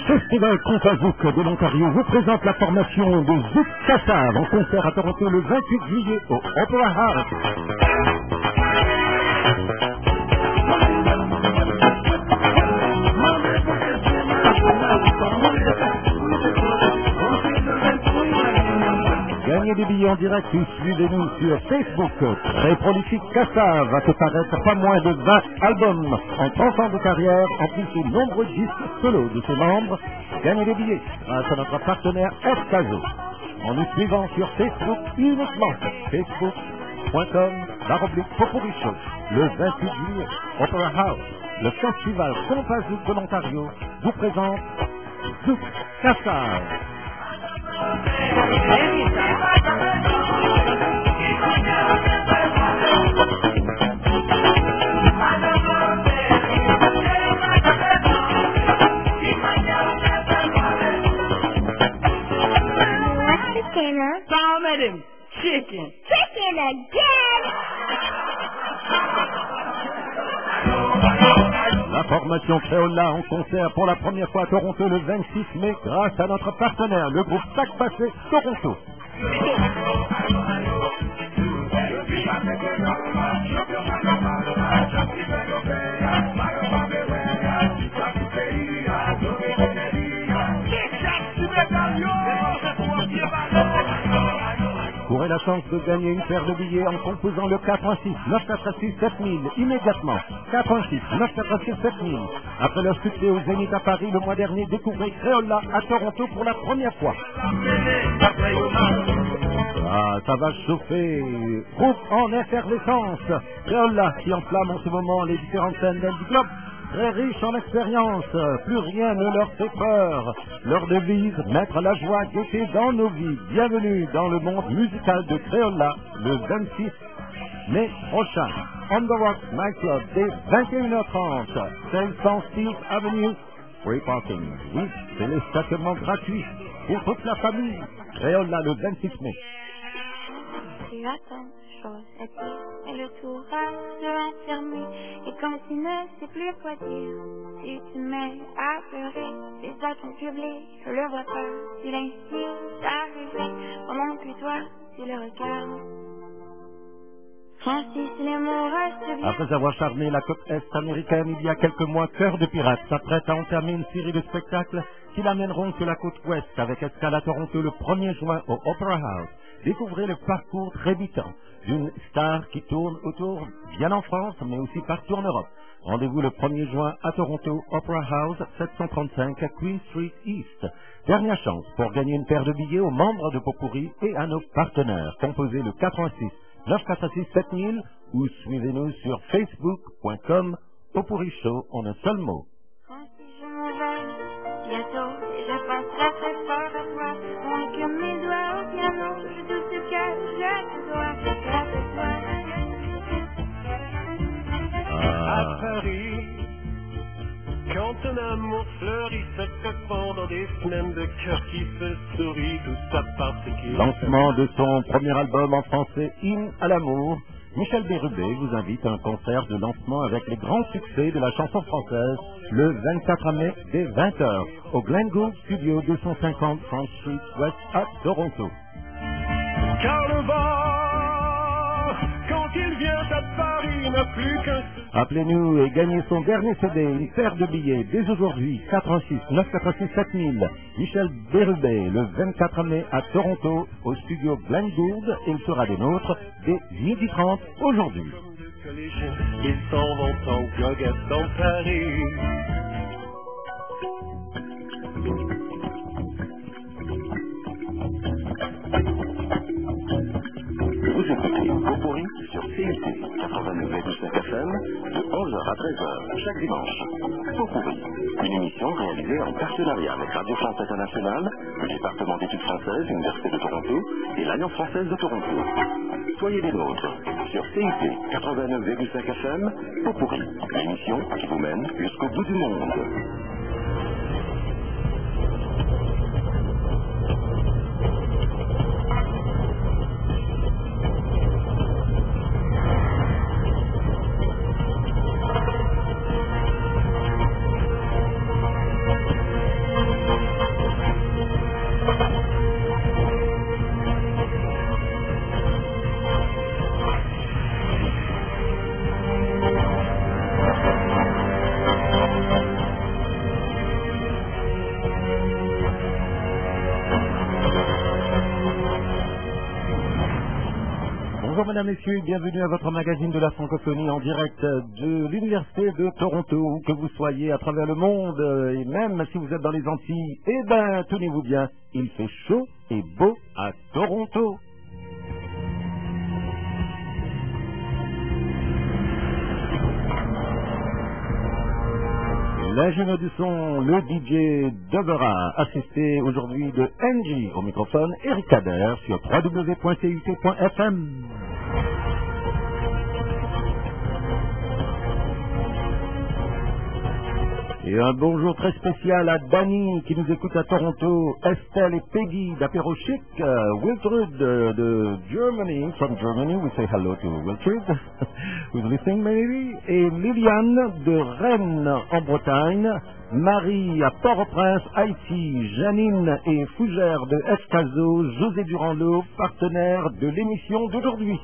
Festival Contazouk de l'Ontario vous présente la formation de Zouk Kassav en concert à Toronto le 28 juillet au Opera House. Gagnez des billets en direct ou suivez-nous sur Facebook. Très prolifique Kassav va te paraître pas moins de 20 albums en 30 ans de carrière, en plus de nombreux disques solo de ses membres. Gagnez des billets grâce à notre partenaire Escaso en nous suivant sur Facebook uniquement. Facebook.com/Poporicho. Le 28 juillet, Opera House, le festival Contazouk de l'Ontario vous présente Zouk Kassav. Bomb at him. Chicken. Chicken again! La formation Créola en concert pour la première fois à Toronto le 26 mai grâce à notre partenaire, le groupe Sac Passé Toronto. Courez la chance de gagner une paire de billets en composant le 86 946 7000 immédiatement. 86 946 7000. Après leur succès au Zénith à Paris le mois dernier, découvrez Créola à Toronto pour la première fois. Ah, ça va chauffer. Groupe en effervescence. Créola qui enflamme en ce moment les différentes scènes du club. Très riches en expérience, plus rien ne leur fait peur. Leur devise, mettre la joie, gaieté dans nos vies. Bienvenue dans le monde musical de Créola, le 26 mai prochain. On the Rock Nightclub, dès 21h30. 500 Steel Avenue, free parking. Oui, c'est le stationnement gratuit pour toute la famille. Créola, le 26 mai. Tu as tant de choses à dire, et le tour de l'infirmier. Et quand tu ne sais plus quoi dire, tu te mets à pleurer. C'est ça ton public, je le vois pas. Tu l'inspires d'arriver, pendant que toi, tu le regardes. Francis, les mots restent bien. Après avoir charmé la côte est américaine il y a quelques mois, Cœur de Pirate s'apprête à entamer une série de spectacles qui l'amèneront sur la côte ouest avec escale à Toronto le 1er juin au Opera House. Découvrez le parcours trébutant d'une star qui tourne autour, bien en France, mais aussi partout en Europe. Rendez-vous le 1er juin à Toronto, Opera House, 735 à Queen Street East. Dernière chance pour gagner une paire de billets aux membres de Popuri et à nos partenaires. Composez le 86 946 7000 ou suivez-nous sur facebook.com Popuri Show en un seul mot. Si je m'en vais bientôt et je pense très très fort à toi, moins que mes doigts au piano, je doute que je te dois, grâce à toi. À Paris, quand un amour fleurit, se fait pendant des semaines de cœur qui se sourit, tout ça parce qu'il... Lancement de son premier album en français, In à l'amour, Michel Bérubé vous invite à un concert de lancement avec les grands succès de la chanson française le 24 mai dès 20h au Glen Gould Studio 250 Front Street West à Toronto. Car le vent, quand il vient à Paris, n'a plus qu'un... Appelez-nous et gagnez son dernier CD, une paire de billets dès aujourd'hui, 86 946 7000. Michel Bérubé, le 24 mai à Toronto, au studio Glen Gould. Il sera des nôtres dès 12h30 aujourd'hui. Ils s'en vont en goguette dans Paris. Vous écoutez Popuri sur CIC 89,5 FM de 11h à 13h chaque dimanche. Popuri, une émission réalisée en partenariat avec Radio France Internationale, le département d'études françaises, l'Université de Toronto et l'Alliance française de Toronto. Soyez des nôtres sur CIC 89,5 FM, Popuri, l'émission qui vous mène jusqu'au bout du monde. Bonjour mesdames, messieurs, et bienvenue à votre magazine de la francophonie en direct de l'Université de Toronto, où que vous soyez à travers le monde, et même si vous êtes dans les Antilles, eh ben, tenez-vous bien, il fait chaud et beau à Toronto. L'ingénieur du son, le DJ Debera, assisté aujourd'hui de Angie au microphone, Eric Kader sur www.cit.fm. Et un bonjour très spécial à Danny qui nous écoute à Toronto, Estelle et Peggy d'Apéro Chic, Wiltrud de Germany, from Germany, we say hello to Wiltrud, who's listening maybe, et Liliane de Rennes en Bretagne, Marie à Port-au-Prince, Haïti, Janine et Fougère de Escazo, José Durand-Lô, partenaire de l'émission d'aujourd'hui.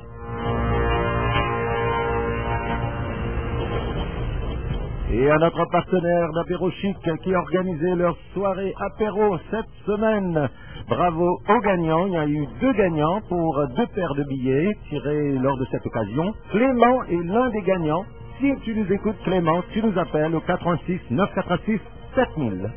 Et à notre partenaire d'Apéro Chic qui a organisé leur soirée apéro cette semaine. Bravo aux gagnants. Il y a eu 2 gagnants pour 2 paires de billets tirés lors de cette occasion. Clément est l'un des gagnants. Si tu nous écoutes, Clément, tu nous appelles au 86 986 7000.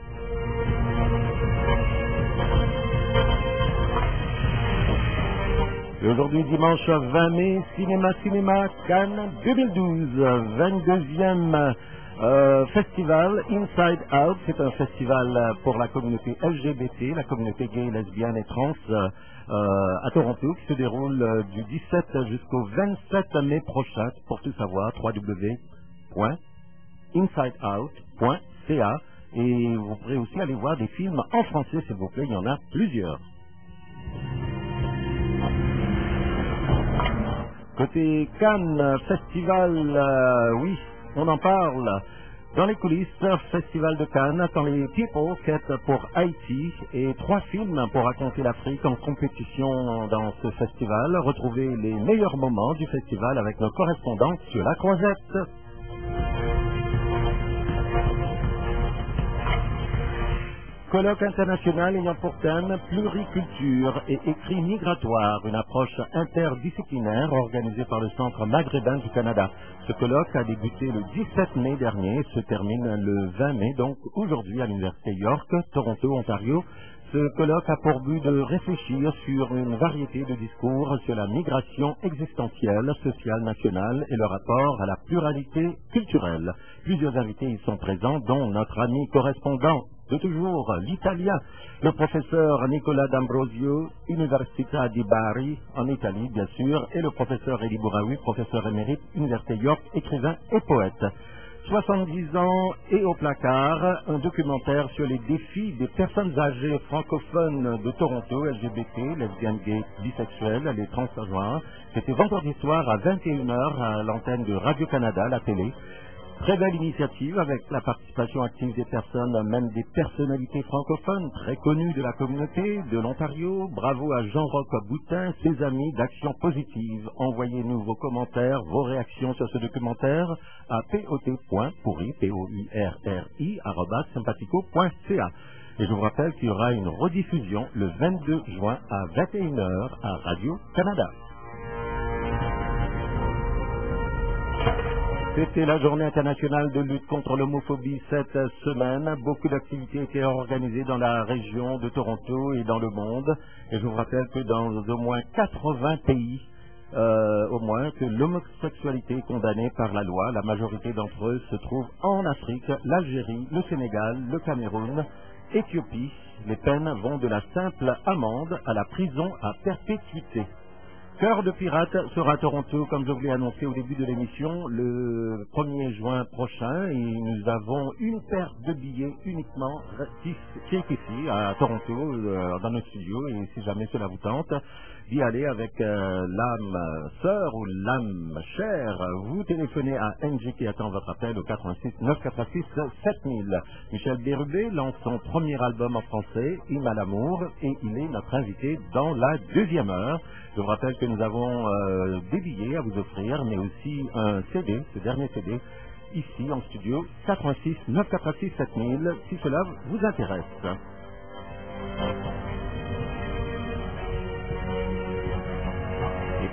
Et aujourd'hui, dimanche 20 mai, Cinéma Cannes 2012, 22e festival Inside Out. C'est un festival pour la communauté LGBT, la communauté gay, lesbienne et trans à Toronto, qui se déroule du 17 jusqu'au 27 mai prochain. Pour tout savoir, www.insideout.ca. Et vous pourrez aussi aller voir des films en français, s'il vous plaît, il y en a plusieurs. Côté Cannes, festival, oui, on en parle. Dans les coulisses, festival de Cannes, quand les People quêtent pour Haïti et 3 films pour raconter l'Afrique en compétition dans ce festival. Retrouvez les meilleurs moments du festival avec nos correspondants sur la Croisette. Colloque international ayant pour thème pluriculture et écrit migratoire, une approche interdisciplinaire organisée par le Centre maghrébin du Canada. Ce colloque a débuté le 17 mai dernier et se termine le 20 mai, donc aujourd'hui à l'Université York, Toronto, Ontario. Ce colloque a pour but de réfléchir sur une variété de discours sur la migration existentielle, sociale, nationale et le rapport à la pluralité culturelle. Plusieurs invités y sont présents, dont notre ami correspondant de toujours, l'italien, le professeur Nicola D'Ambrosio, Università di Bari, en Italie, bien sûr, et le professeur Elie Bouraoui, professeur émérite, Université York, écrivain et poète. 70 ans et au placard, un documentaire sur les défis des personnes âgées francophones de Toronto, LGBT, lesbiennes, gays, bisexuelles, les transgenres. C'était vendredi soir à 21h à l'antenne de Radio-Canada, la télé. Très belle initiative avec la participation active des personnes, même des personnalités francophones très connues de la communauté de l'Ontario. Bravo à Jean-Roch Boutin, ses amis d'Action Positive. Envoyez-nous vos commentaires, vos réactions sur ce documentaire à pot.pourri, POURRI, @sympatico.ca. Et je vous rappelle qu'il y aura une rediffusion le 22 juin à 21h à Radio-Canada. C'était la journée internationale de lutte contre l'homophobie cette semaine. Beaucoup d'activités étaient organisées dans la région de Toronto et dans le monde. Et je vous rappelle que dans au moins 80 pays, au moins, que l'homosexualité est condamnée par la loi. La majorité d'entre eux se trouvent en Afrique, l'Algérie, le Sénégal, le Cameroun, Éthiopie. Les peines vont de la simple amende à la prison à perpétuité. Cœur de pirate sera à Toronto, comme je vous l'ai annoncé au début de l'émission, le 1er juin prochain. Et nous avons une paire de billets uniquement qui est ici, à Toronto, dans nos studios. Et si jamais cela vous tente d'y aller avec l'âme sœur ou l'âme chère, vous téléphonez à NG qui attend votre appel au 86 986 7000. Michel Bérubé lance son premier album en français, Hymne à l'amour, et il est notre invité dans la 2e heure. Je vous rappelle que nous avons des billets à vous offrir, mais aussi un CD, ce dernier CD, ici en studio, 86 986 7000, si cela vous intéresse. Et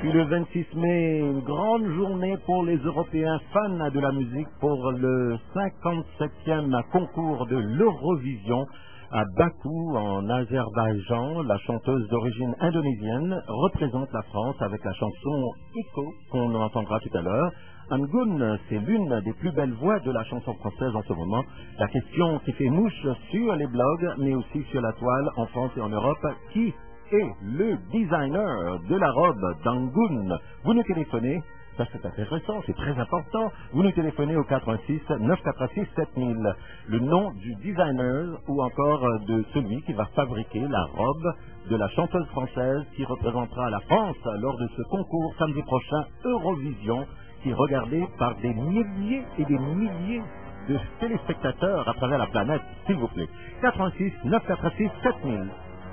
puis le 26 mai, une grande journée pour les Européens fans de la musique pour le 57e concours de l'Eurovision à Bakou en Azerbaïdjan. La chanteuse d'origine indonésienne représente la France avec la chanson Iko qu'on entendra tout à l'heure. Angoun, c'est l'une des plus belles voix de la chanson française en ce moment. La question qui fait mouche sur les blogs, mais aussi sur la toile en France et en Europe, qui est le designer de la robe d'Angoun? Vous nous téléphonez, ça c'est intéressant, c'est très important, vous nous téléphonez au 86 946 7000, le nom du designer ou encore de celui qui va fabriquer la robe de la chanteuse française qui représentera la France lors de ce concours samedi prochain Eurovision, qui est regardé par des milliers et des milliers de téléspectateurs à travers la planète, s'il vous plaît. 86 946 7000.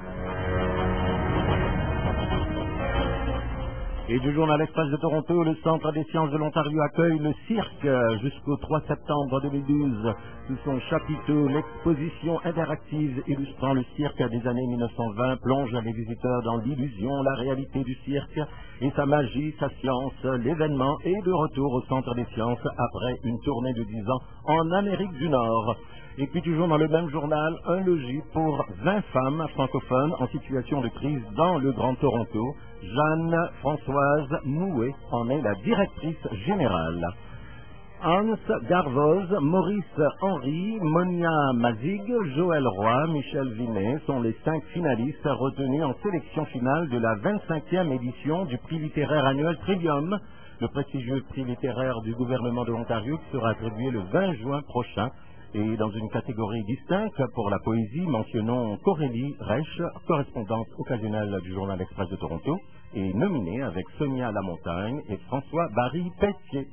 Et du journal Express de Toronto, le Centre des sciences de l'Ontario accueille le cirque jusqu'au 3 septembre 2012. Sous son chapiteau, l'exposition interactive illustrant le cirque des années 1920 plonge les visiteurs dans l'illusion, la réalité du cirque et sa magie, sa science. L'événement est de retour au Centre des sciences après une tournée de 10 ans en Amérique du Nord. Et puis toujours dans le même journal, un logis pour 20 femmes francophones en situation de crise dans le Grand Toronto. Jeanne-Françoise Mouet en est la directrice générale. Hans Garvoz, Maurice Henry, Monia Mazig, Joël Roy, Michel Vinet sont les 5 finalistes retenus en sélection finale de la 25e édition du prix littéraire annuel Trivium, le prestigieux prix littéraire du gouvernement de l'Ontario qui sera attribué le 20 juin prochain. Et dans une catégorie distincte pour la poésie, mentionnons Corélie Reich, correspondante occasionnelle du Journal Express de Toronto, et nominée avec Sonia Lamontagne et François Barry-Pelletier.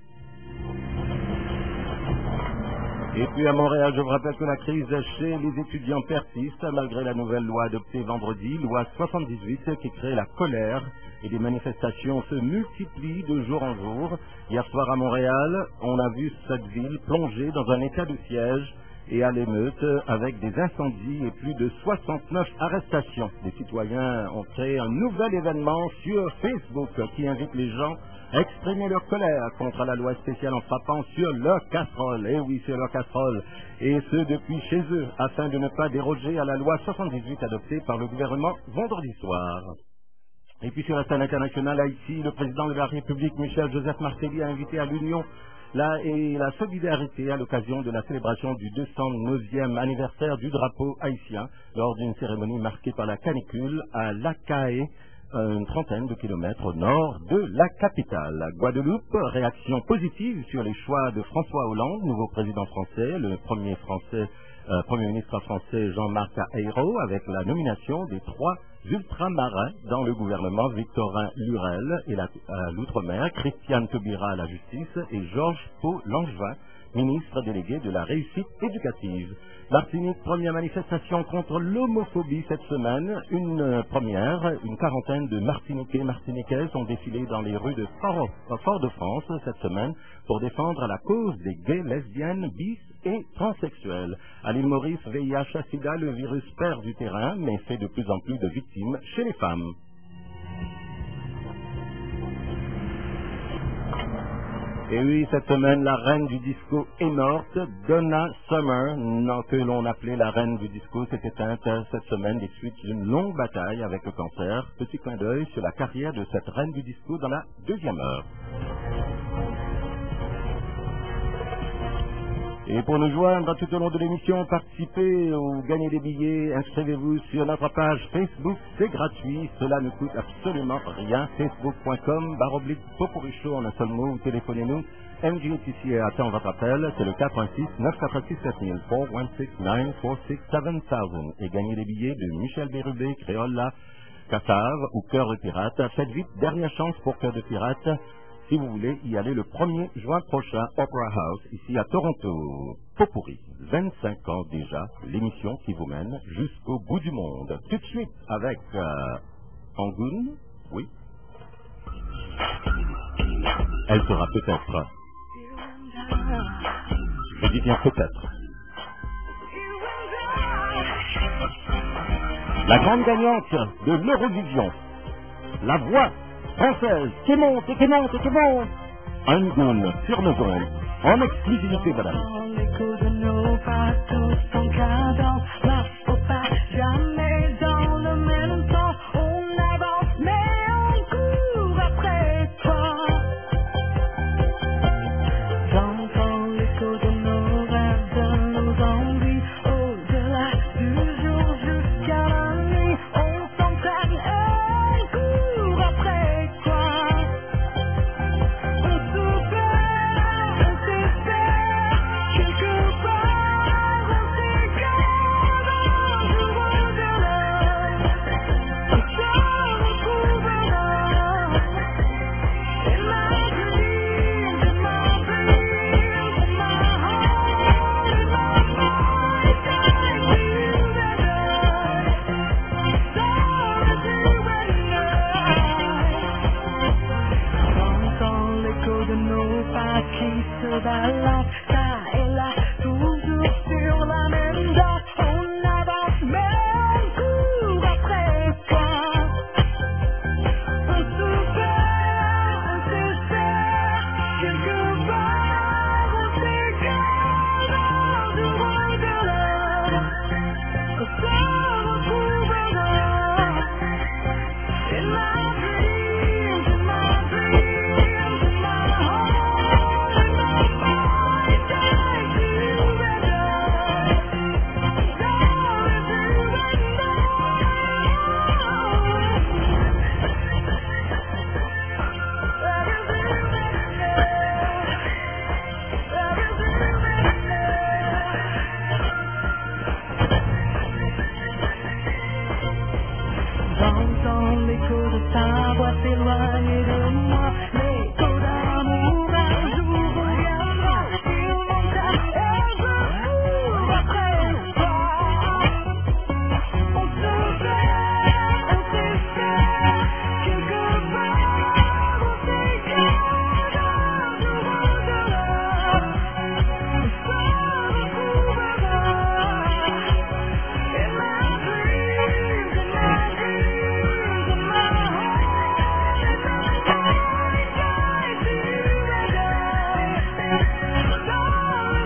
Et puis à Montréal, je vous rappelle que la crise chez les étudiants persiste malgré la nouvelle loi adoptée vendredi, loi 78, qui crée la colère et des manifestations se multiplient de jour en jour. Hier soir à Montréal, on a vu cette ville plongée dans un état de siège et à l'émeute avec des incendies et plus de 69 arrestations. Les citoyens ont créé un nouvel événement sur Facebook qui invite les gens à exprimer leur colère contre la loi spéciale en frappant sur leur casserole. Et oui, sur leur casserole. Et ce, depuis chez eux, afin de ne pas déroger à la loi 78 adoptée par le gouvernement vendredi soir. Et puis sur la scène internationale, Haïti, le président de la République, Michel-Joseph Martelly, a invité à l'union et la solidarité à l'occasion de la célébration du 209e anniversaire du drapeau haïtien lors d'une cérémonie marquée par la canicule à Lacaé, une trentaine de kilomètres au nord de la capitale. Guadeloupe, réaction positive sur les choix de François Hollande, nouveau président français, le Premier ministre français Jean-Marc Ayrault, avec la nomination des 3 ultramarins dans le gouvernement, Victorin Lurel et l'outre-mer, Christiane Taubira à la justice et Georges Pau-Langevin, ministre délégué de la réussite éducative. Martinique, première manifestation contre l'homophobie cette semaine. Une quarantaine de Martiniquais et Martiniquaises ont défilé dans les rues de Fort-de-France cette semaine pour défendre la cause des gays, lesbiennes, bis et transsexuels. À l'île Maurice, VIH-Sida, le virus perd du terrain, mais fait de plus en plus de victimes chez les femmes. Et oui, cette semaine, la reine du disco est morte. Donna Summer, que l'on appelait la reine du disco, s'est éteinte cette semaine des suites d'une longue bataille avec le cancer. Petit clin d'œil sur la carrière de cette reine du disco dans la deuxième heure. Et pour nous joindre tout au long de l'émission, participez ou gagnez des billets, inscrivez-vous sur notre page Facebook, c'est gratuit, cela ne coûte absolument rien. Facebook.com/Popuricho en un seul mot, ou téléphonez-nous. MGTC attend votre appel, c'est le 86 946 7000, 416 946 7000. Et gagnez des billets de Michel Bérubé, Créola, Cassave ou Cœur de Pirate. Faites vite, dernière chance pour Cœur de Pirate. Si vous voulez y aller le 1er juin prochain, Opera House, ici à Toronto. Popuri, 25 ans déjà, l'émission qui vous mène jusqu'au bout du monde. Tout de suite avec Angoun, oui. Elle sera peut-être. Je dis bien peut-être. La grande gagnante de l'Eurovision. La voix française, qui monte et qui monte et qui monte. Angoune sur nos ondes, en exclusivité, madame. L'écho de nos pas, tous en cadence, là, faut pas jamais dans le même temps. On avance, mais on court après toi. J'entends l'écho de nos rêves, de nos envies, au-delà du jour jusqu'à la nuit. On s'entraîne et on court après toi. On se perd, on s'espère, quelque part on s'égare un jour au-delà. On se retrouvera. In my dreams, in my dreams, in my heart, in my mind, I see you better. Sorry to J'entends l'écho de nos pas qui se balancent, ça et là, toujours sur la même danse. On avance, mais on court après toi. On se perd, on s'espère, quelque part on s'égare un jour au-delà. On se retrouvera. In my dreams, in my dreams, in my heart, in my mind, I see you better. Sorry J'entends l'écho de ta voix s'éloigner de moi, l'écho d'amour un jour reviendra. Il montera et je cours après toi. On se perd, on s'espère, quelque part on s'égare un jour au-delà. On se retrouvera. In my dreams, in my dreams, in my heart, in my mind, I see you better. Sorry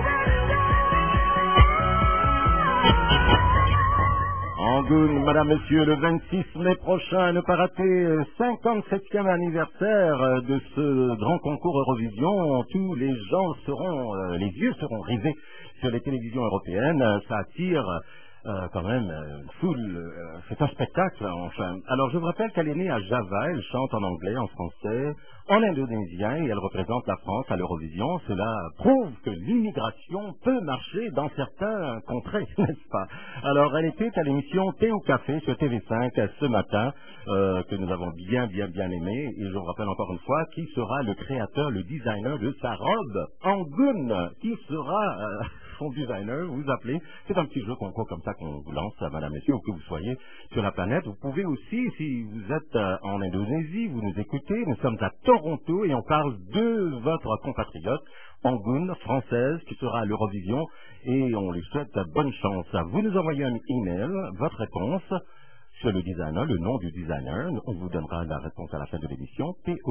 Angoune, madame, monsieur, le 26 mai prochain, ne pas rater 57e anniversaire de ce grand concours Eurovision. Tous les gens seront, les yeux seront rivés sur les télévisions européennes. Ça attire quand même une foule. C'est un spectacle, enfin. Alors, je vous rappelle qu'elle est née à Java. Elle chante en anglais, en français, en indonésien et elle représente la France à l'Eurovision. Cela prouve que l'immigration peut marcher dans certains contrées, n'est-ce pas? Alors, elle était à l'émission Thé ou Café sur TV5 ce matin, que nous avons bien aimé. Et je vous rappelle encore une fois qui sera le créateur, le designer de sa robe. Angoune, qui sera son designer, vous appelez. C'est un petit jeu concours comme ça qu'on vous lance, madame, messieurs, où que vous soyez sur la planète. Vous pouvez aussi, si vous êtes en Indonésie, vous nous écoutez, nous sommes à Toronto et on parle de votre compatriote, Angoune, française, qui sera à l'Eurovision et on lui souhaite bonne chance. Vous nous envoyez un email, votre réponse sur le designer, le nom du designer. On vous donnera la réponse à la fin de l'émission,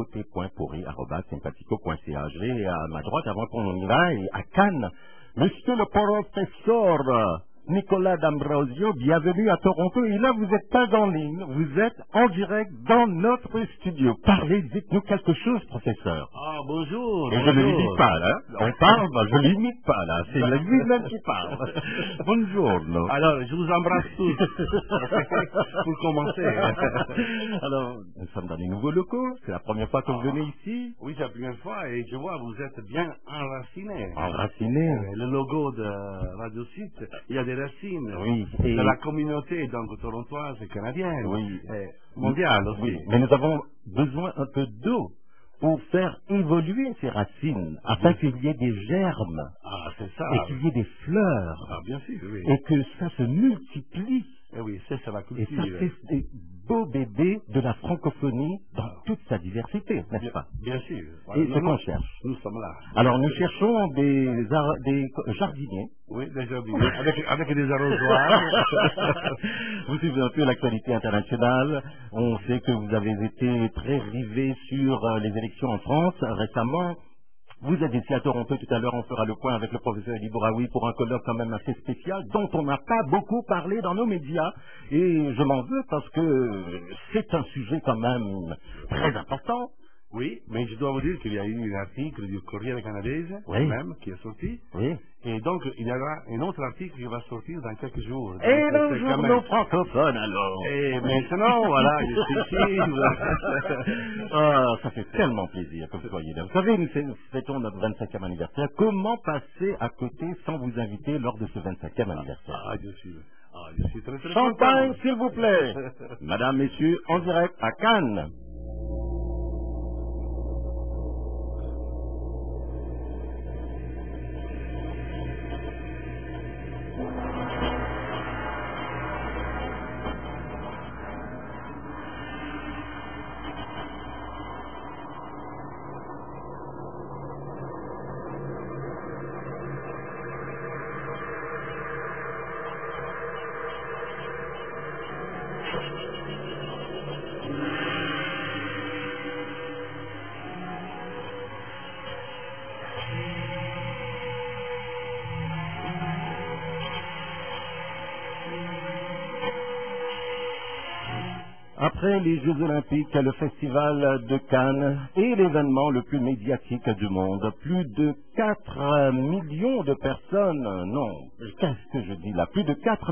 tot.pourri@simpatico.ca. Je vais à ma droite avant qu'on y aille à Cannes. Monsieur le professeur Nicolas D'Ambrosio, bienvenue à Toronto. Et là, vous n'êtes pas en ligne, vous êtes en direct dans notre studio. Parlez, dites-nous quelque chose, professeur. Ah, bonjour. Et je ne l'imite pas, là. On parle, je ne l'imite pas, là. C'est lui-même qui parle. Bonjour. Alors, je vous embrasse tous. Pour commencer. Alors, nous sommes dans des nouveaux locaux. C'est la première fois que vous venez ici. Oui, c'est la première fois. Et je vois, vous êtes bien enraciné. Enraciné. Le logo de Radio Site, il y a des racines. Oui. Et de la communauté, donc, torontoise et canadienne. Oui. Et mondiale aussi. Oui. Mais nous avons besoin un peu d'eau pour faire évoluer ces racines, afin qu'il y ait des germes. Ah, c'est ça. Et qu'il y ait des fleurs. Ah, bien sûr, oui. Et que ça se multiplie. Eh oui, c'est la Et culture. ça fait des beaux bébés de la francophonie dans toute sa diversité, n'est-ce pas? Bien sûr. Et Voilà, ce qu'on cherche. Nous sommes là. Alors nous cherchons des jardiniers. Oui, des jardiniers. avec des arrosoirs. Vous suivez un peu l'actualité internationale. On sait que vous avez été très rivé sur les élections en France récemment. Vous êtes ici à Toronto tout à l'heure, on fera le point avec le professeur Elie Bouraoui pour un colloque quand même assez spécial dont on n'a pas beaucoup parlé dans nos médias. Et je m'en veux parce que c'est un sujet quand même très important. Oui, mais je dois vous dire qu'il y a eu un article du Corriere Canadese, Oui. même, qui est sorti. Oui. Et donc, il y aura un autre article qui va sortir dans quelques jours. Donc, Et le c'est quand journaux même- francophone alors. Et maintenant, voilà, je suis ici. Ah, ça fait tellement plaisir que vous soyez là. Vous savez, nous fêtons notre 25e anniversaire. Comment passer à côté sans vous inviter lors de ce 25e anniversaire? Je suis très très Champagne, content. s'il vous plaît. Madame, messieurs, en direct à Cannes. Après les Jeux Olympiques, le Festival de Cannes est l'événement le plus médiatique du monde. Plus de 4 millions de personnes, non, qu'est-ce que je dis là? Plus de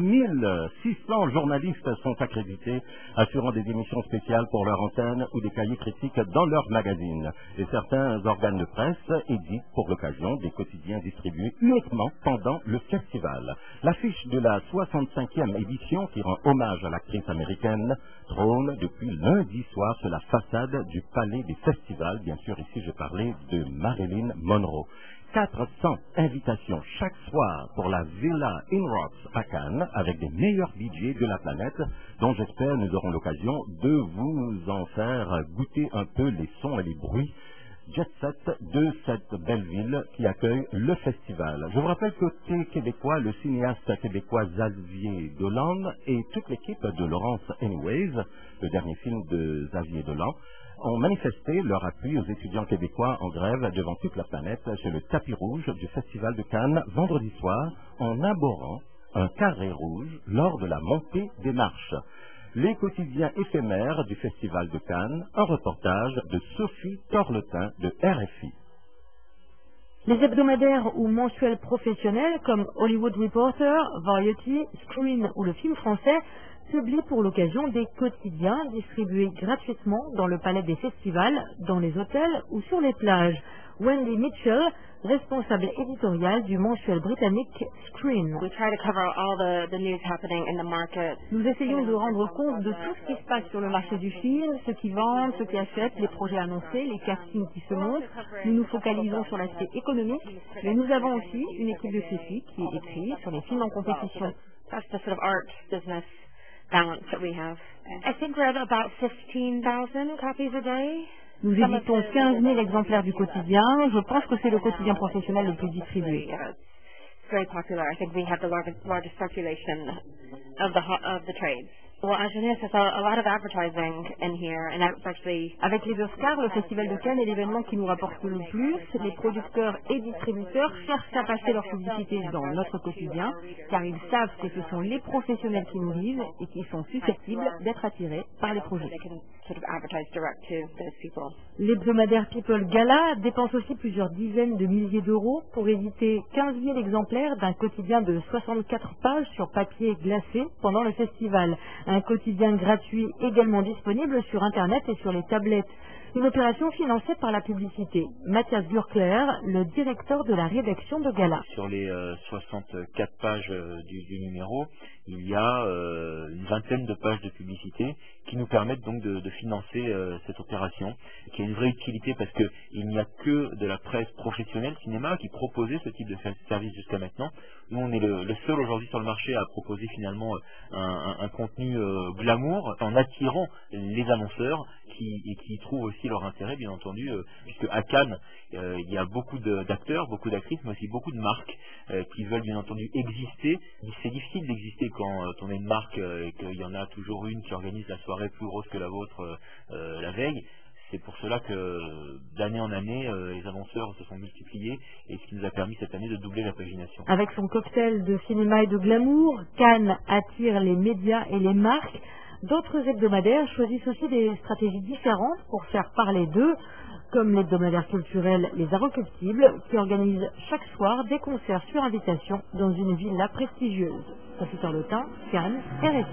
4600 journalistes sont accrédités, assurant des émissions spéciales pour leur antenne ou des cahiers critiques dans leur magazine. Et certains organes de presse éditent pour l'occasion des quotidiens distribués uniquement pendant le festival. L'affiche de la 65e édition, qui rend hommage à l'actrice américaine, trône depuis lundi soir sur la façade du Palais des Festivals. Bien sûr, ici, je parlais de Marilyn Monroe. 400 invitations chaque soir pour la Villa Inrocks à Cannes, avec des meilleurs DJ de la planète, dont j'espère nous aurons l'occasion de vous en faire goûter un peu les sons et les bruits jet set de cette belle ville qui accueille le festival. Je vous rappelle que côté québécois, le cinéaste québécois Xavier Dolan et toute l'équipe de Laurence Anyways, le dernier film de Xavier Dolan, ont manifesté leur appui aux étudiants québécois en grève devant toute la planète sur le tapis rouge du Festival de Cannes vendredi soir en arborant un carré rouge lors de la montée des marches. Les quotidiens éphémères du Festival de Cannes, un reportage de Sophie Torletin de RFI. Les hebdomadaires ou mensuels professionnels comme Hollywood Reporter, Variety, Screen ou le film français publient pour l'occasion des quotidiens distribués gratuitement dans le palais des festivals, dans les hôtels ou sur les plages. Wendy Mitchell, responsable éditoriale du mensuel britannique Screen. Nous essayons de rendre compte de tout ce qui se passe sur le marché du film, ceux qui vendent, ceux qui achètent, les projets annoncés, les castings qui se montent. Nous nous focalisons sur l'aspect économique, mais nous avons aussi une équipe de scientifiques qui écrit sur les films en compétition. That's the sort of art business balance that we have. I think we're at about 15,000 copies a day. Nous éditons 15 000 exemplaires du quotidien. Je pense que c'est le quotidien professionnel le plus distribué. It's very popular. I think we have the largest circulation of the trades. Well, à Genève, there's a lot of advertising in here, and that's actually... Avec les Oscars, le Festival de Cannes est l'événement qui nous rapporte le plus. Les producteurs et distributeurs cherchent à passer leur publicité dans notre quotidien, car ils savent que ce sont les professionnels qui nous lisent et qui sont susceptibles d'être attirés par les projets. L'hebdomadaire People Gala dépense aussi plusieurs dizaines de milliers d'euros pour éditer 15 000 exemplaires d'un quotidien de 64 pages sur papier glacé pendant le festival. Un quotidien gratuit également disponible sur Internet et sur les tablettes. Une opération financée par la publicité. Mathias Burkler, le directeur de la rédaction de Gala. Sur les 64 pages du numéro, il y a une vingtaine de pages de publicité qui nous permettent donc de financer cette opération, qui a une vraie utilité parce qu'il n'y a que de la presse professionnelle cinéma qui proposait ce type de service jusqu'à maintenant. Nous, on est le seul aujourd'hui sur le marché à proposer finalement un contenu glamour en attirant les annonceurs qui trouvent aussi leur intérêt, bien entendu, puisque à Cannes, il y a beaucoup d'acteurs, beaucoup d'actrices, mais aussi beaucoup de marques qui veulent bien entendu exister. C'est difficile d'exister quand on est une marque et qu'il y en a toujours une qui organise la soirée plus rose que la vôtre la veille. C'est pour cela que d'année en année, les annonceurs se sont multipliés et ce qui nous a permis cette année de doubler la pagination. Avec son cocktail de cinéma et de glamour, Cannes attire les médias et les marques. D'autres hebdomadaires choisissent aussi des stratégies différentes pour faire parler d'eux, comme l'hebdomadaire culturel Les Inrecuptibles, qui organise chaque soir des concerts sur invitation dans une villa prestigieuse. Sophie Lotin, Cannes, RFI.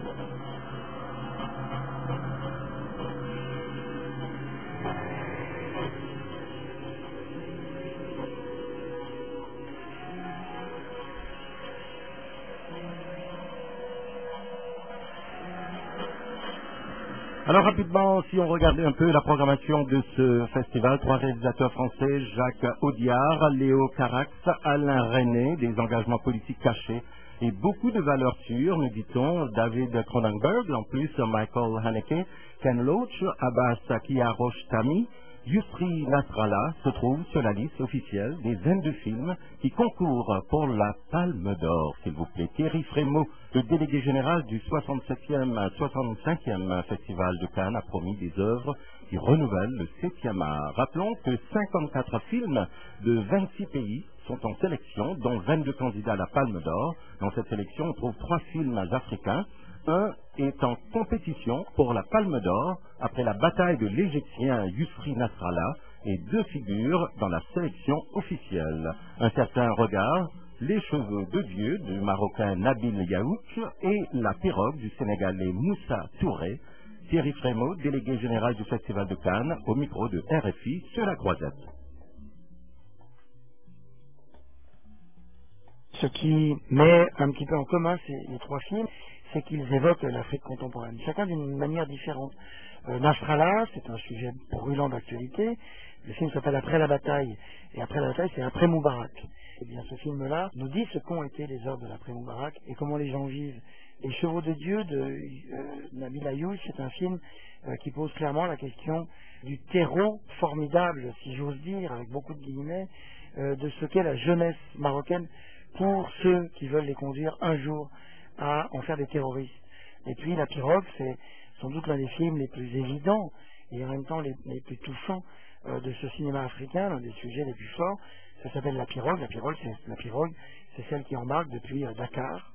Alors rapidement, si on regardait un peu la programmation de ce festival, 3 réalisateurs français, Jacques Audiard, Léo Carax, Alain René, des engagements politiques cachés et beaucoup de valeurs sûres, nous dit-on, David Cronenberg, en plus Michael Haneke, Ken Loach, Abbas Kiarostami, Yousri Nasrallah se trouve sur la liste officielle des 22 films qui concourent pour la Palme d'Or, s'il vous plaît. Thierry Frémaux, le délégué général du 65e Festival de Cannes, a promis des œuvres qui renouvellent le 7e art. Rappelons que 54 films de 26 pays sont en sélection, dont 22 candidats à la Palme d'Or. Dans cette sélection, on trouve 3 films africains. Un est en compétition pour la Palme d'Or après la bataille de l'Égyptien Yousri Nasrallah et 2 figurent dans la sélection officielle. Un certain regard, Les cheveux de Dieu du Marocain Nabil Yaouk et La pirogue du Sénégalais Moussa Touré. Thierry Frémaux, délégué général du Festival de Cannes, au micro de RFI sur la Croisette. Ce qui met un petit peu en commun les 3 films, c'est qu'ils évoquent l'Afrique contemporaine, chacun d'une manière différente. Nasrallah, c'est un sujet brûlant d'actualité. Le film s'appelle Après la bataille, et Après la bataille, c'est après Moubarak. Et bien, ce film-là nous dit ce qu'ont été les œuvres de l'après Moubarak et comment les gens vivent. Les Chevaux de Dieu de Nabil Ayoub, c'est un film qui pose clairement la question du terreau formidable, si j'ose dire, avec beaucoup de guillemets, de ce qu'est la jeunesse marocaine pour ceux qui veulent les conduire un jour à en faire des terroristes. Et puis La pirogue, c'est sans doute l'un des films les plus évidents et en même temps les plus touchants de ce cinéma africain, l'un des sujets les plus forts. Ça s'appelle La pirogue. La pirogue, c'est celle qui embarque depuis Dakar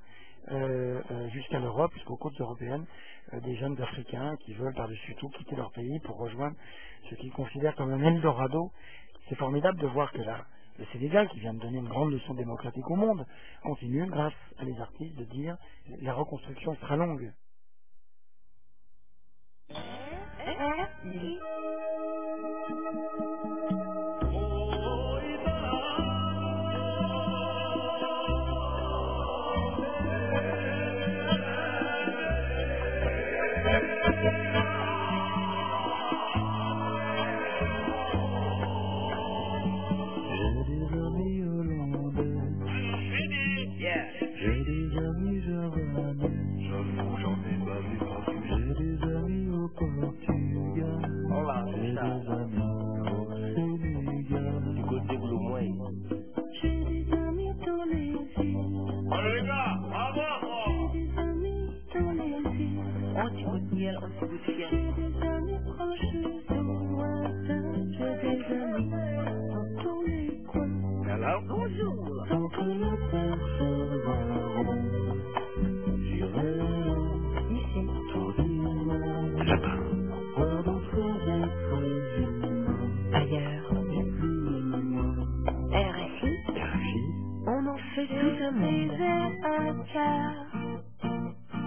jusqu'à l'Europe, jusqu'aux côtes européennes, des jeunes Africains qui veulent par-dessus tout quitter leur pays pour rejoindre ce qu'ils considèrent comme un Eldorado. C'est formidable de voir que le Sénégal, qui vient de donner une grande leçon démocratique au monde, continue, grâce à les artistes, de dire la reconstruction sera longue.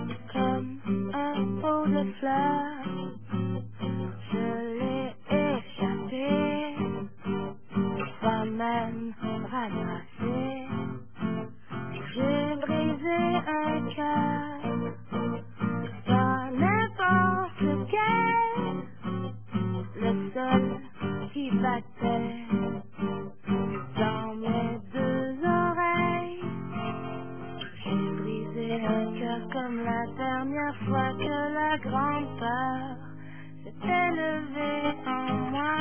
Comme un pot de fleurs, je l'ai restait dans mes deux oreilles. J'ai brisé un cœur comme la dernière fois que la grande peur s'était levée en moi.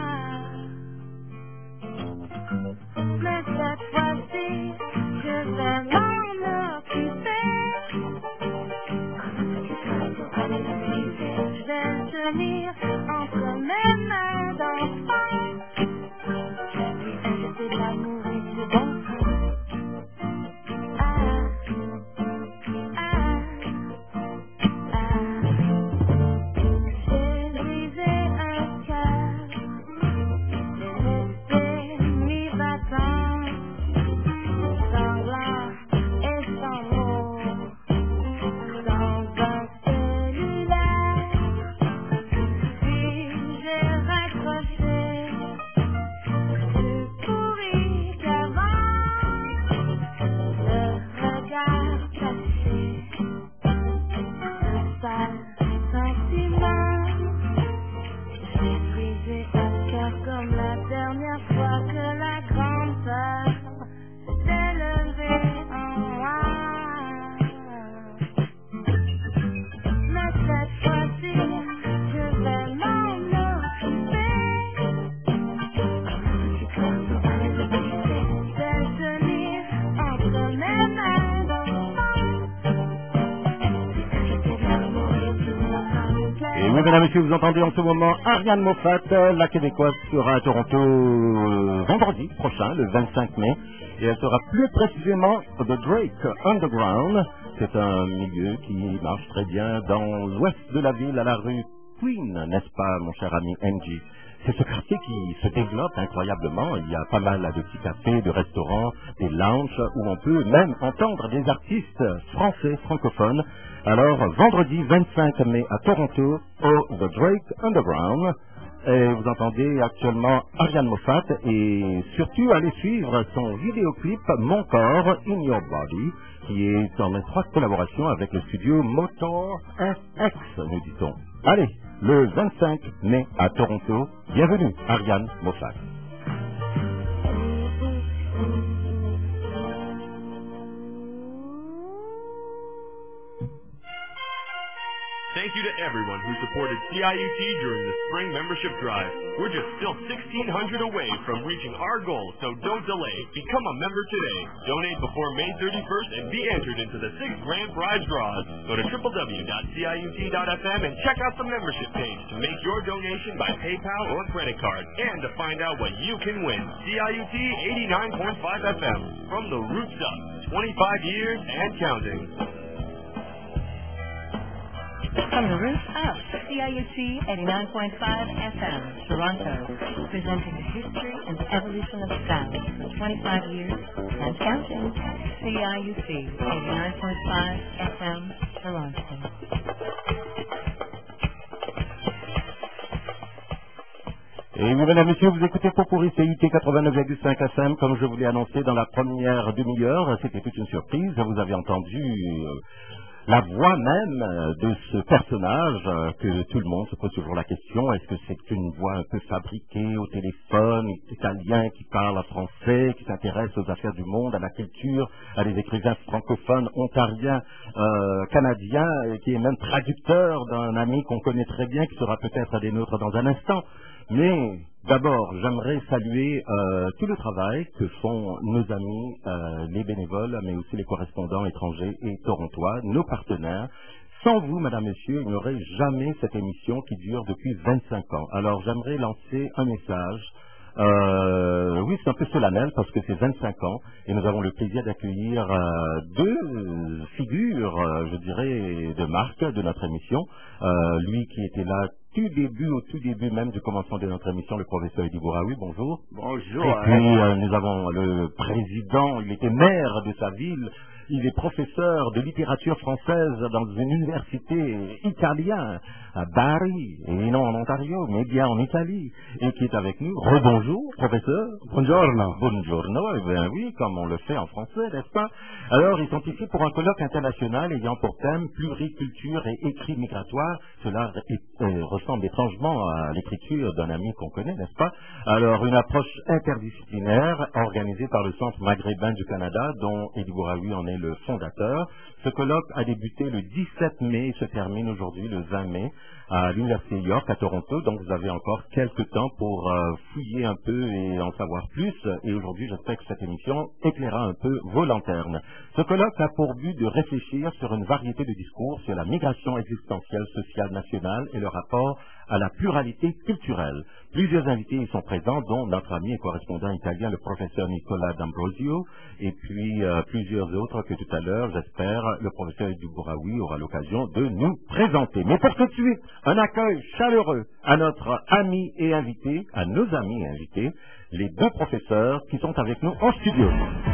Mais cette fois-ci, je vais m'en occuper. Je vais tenir entre mes mains d'enfant. Puis injecter de l'amour et du bon sens. J'ai brisé un cœur, j'ai resté mi-battant, sanglant et sans mots, dans un cellulaire. Puis j'ai raccroché, plus pourri qu'avant, le regard caché, le sale sentiment. J'ai brisé un cœur comme la dernière fois que la grande peur s'était levée en moi. Mais cette fois-ci, je vais m'en occuper. Je vais tenir entre mes mains d'enfant. Et oui, mesdames et messieurs, vous entendez en ce moment Ariane Moffat, la Québécoise, sera à Toronto vendredi prochain, le 25 mai. Et elle sera plus précisément The Drake Underground. C'est un milieu qui marche très bien dans l'ouest de la ville, à la rue Queen, n'est-ce pas, mon cher ami Angie? C'est ce quartier qui se développe incroyablement. Il y a pas mal de petits cafés, de restaurants, des lounges où on peut même entendre des artistes français, francophones. Alors, vendredi 25 mai à Toronto, au The Drake Underground. Et vous entendez actuellement Ariane Moffat et surtout allez suivre son vidéoclip Mon corps in your body qui est en étroite collaboration avec le studio Motor FX, nous dit-on. Allez, le 25 mai à Toronto, bienvenue Ariane Moffat. Thank you to everyone who supported CIUT during the spring membership drive. We're just still 1,600 away from reaching our goal, so don't delay. Become a member today. Donate before May 31st and be entered into the 6 grand prize draws. Go to www.ciut.fm and check out the membership page to make your donation by PayPal or credit card and to find out what you can win. CIUT 89.5 FM. From the roots up, 25 years and counting. From the roof up, CIUT 89.5 FM, Toronto, presenting the history and evolution of sound for 25 years and counting. CIUT 89.5 FM, Toronto. Et oui, mesdames et messieurs, vous écoutez Popurrí CIUT 89,5 FM, comme je vous l'ai annoncé dans la première demi-heure. C'était toute une surprise. Vous avez entendu la voix même de ce personnage que tout le monde se pose toujours la question, est-ce que c'est une voix un peu fabriquée au téléphone, italien qui parle français, qui s'intéresse aux affaires du monde, à la culture, à des écrivains francophones, ontariens, canadiens, qui est même traducteur d'un ami qu'on connaît très bien, qui sera peut-être des nôtres dans un instant. Mais d'abord, j'aimerais saluer tout le travail que font nos amis, les bénévoles, mais aussi les correspondants étrangers et torontois, nos partenaires. Sans vous, mesdames, messieurs, il n'y aurait jamais cette émission qui dure depuis 25 ans. Alors, j'aimerais lancer un message. Oui, c'est un peu solennel parce que c'est 25 ans et nous avons le plaisir d'accueillir deux figures, je dirais, de marque de notre émission. Lui qui était là au tout début même du commencement de notre émission, le professeur Eddy Bouraoui, bonjour. Bonjour. Et puis nous avons le président, il était maire de sa ville, il est professeur de littérature française dans une université italienne à Bari, et non en Ontario, mais bien en Italie, et qui est avec nous. Rebonjour, professeur. Buongiorno. Buongiorno, eh bien oui, comme on le fait en français, n'est-ce pas? Alors, ils sont ici pour un colloque international ayant pour thème pluriculture et écrit migratoire. Cela l'ensemble des changements à l'écriture d'un ami qu'on connaît, n'est-ce pas? Alors, une approche interdisciplinaire organisée par le Centre maghrébin du Canada, dont Elie Bouraoui en est le fondateur. Ce colloque a débuté le 17 mai et se termine aujourd'hui le 20 mai à l'Université York à Toronto. Donc, vous avez encore quelques temps pour fouiller un peu et en savoir plus. Et aujourd'hui, j'espère que cette émission éclairera un peu vos lanternes. Ce colloque a pour but de réfléchir sur une variété de discours sur la migration existentielle sociale nationale et le rapport à la pluralité culturelle. Plusieurs invités y sont présents, dont notre ami et correspondant italien, le professeur Nicola D'Ambrosio, et puis plusieurs autres que tout à l'heure, j'espère, le professeur Elie Bouraoui aura l'occasion de nous présenter. Mais pour tout de suite, un accueil chaleureux à notre ami et invité, à nos amis et invités, les deux professeurs qui sont avec nous en studio.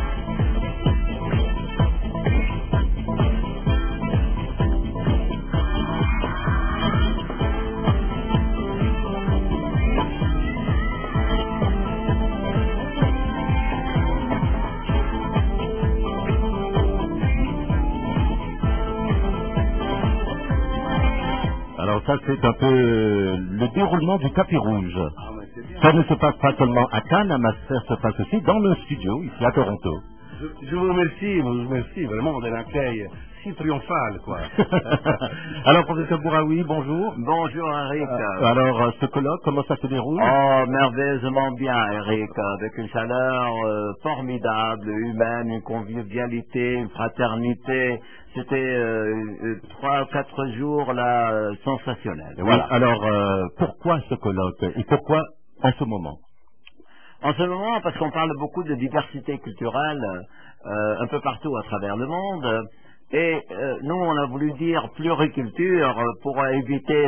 Alors ça, c'est un peu le déroulement du tapis rouge. Ça ne se passe pas seulement à Cannes, mais ça se passe aussi dans le studio, ici à Toronto. Je vous remercie vraiment de l'accueil si triomphal, quoi. Alors, professeur Bouraoui, bonjour. Bonjour, Eric. Alors, ce colloque, comment ça se déroule? Oh, merveilleusement bien, Eric, avec une chaleur formidable, humaine, une convivialité, une fraternité. C'était 3 ou 4 jours, là, sensationnels. Voilà. Alors, pourquoi ce colloque et pourquoi en ce moment? En ce moment, parce qu'on parle beaucoup de diversité culturelle un peu partout à travers le monde. Et nous, on a voulu dire pluriculture pour éviter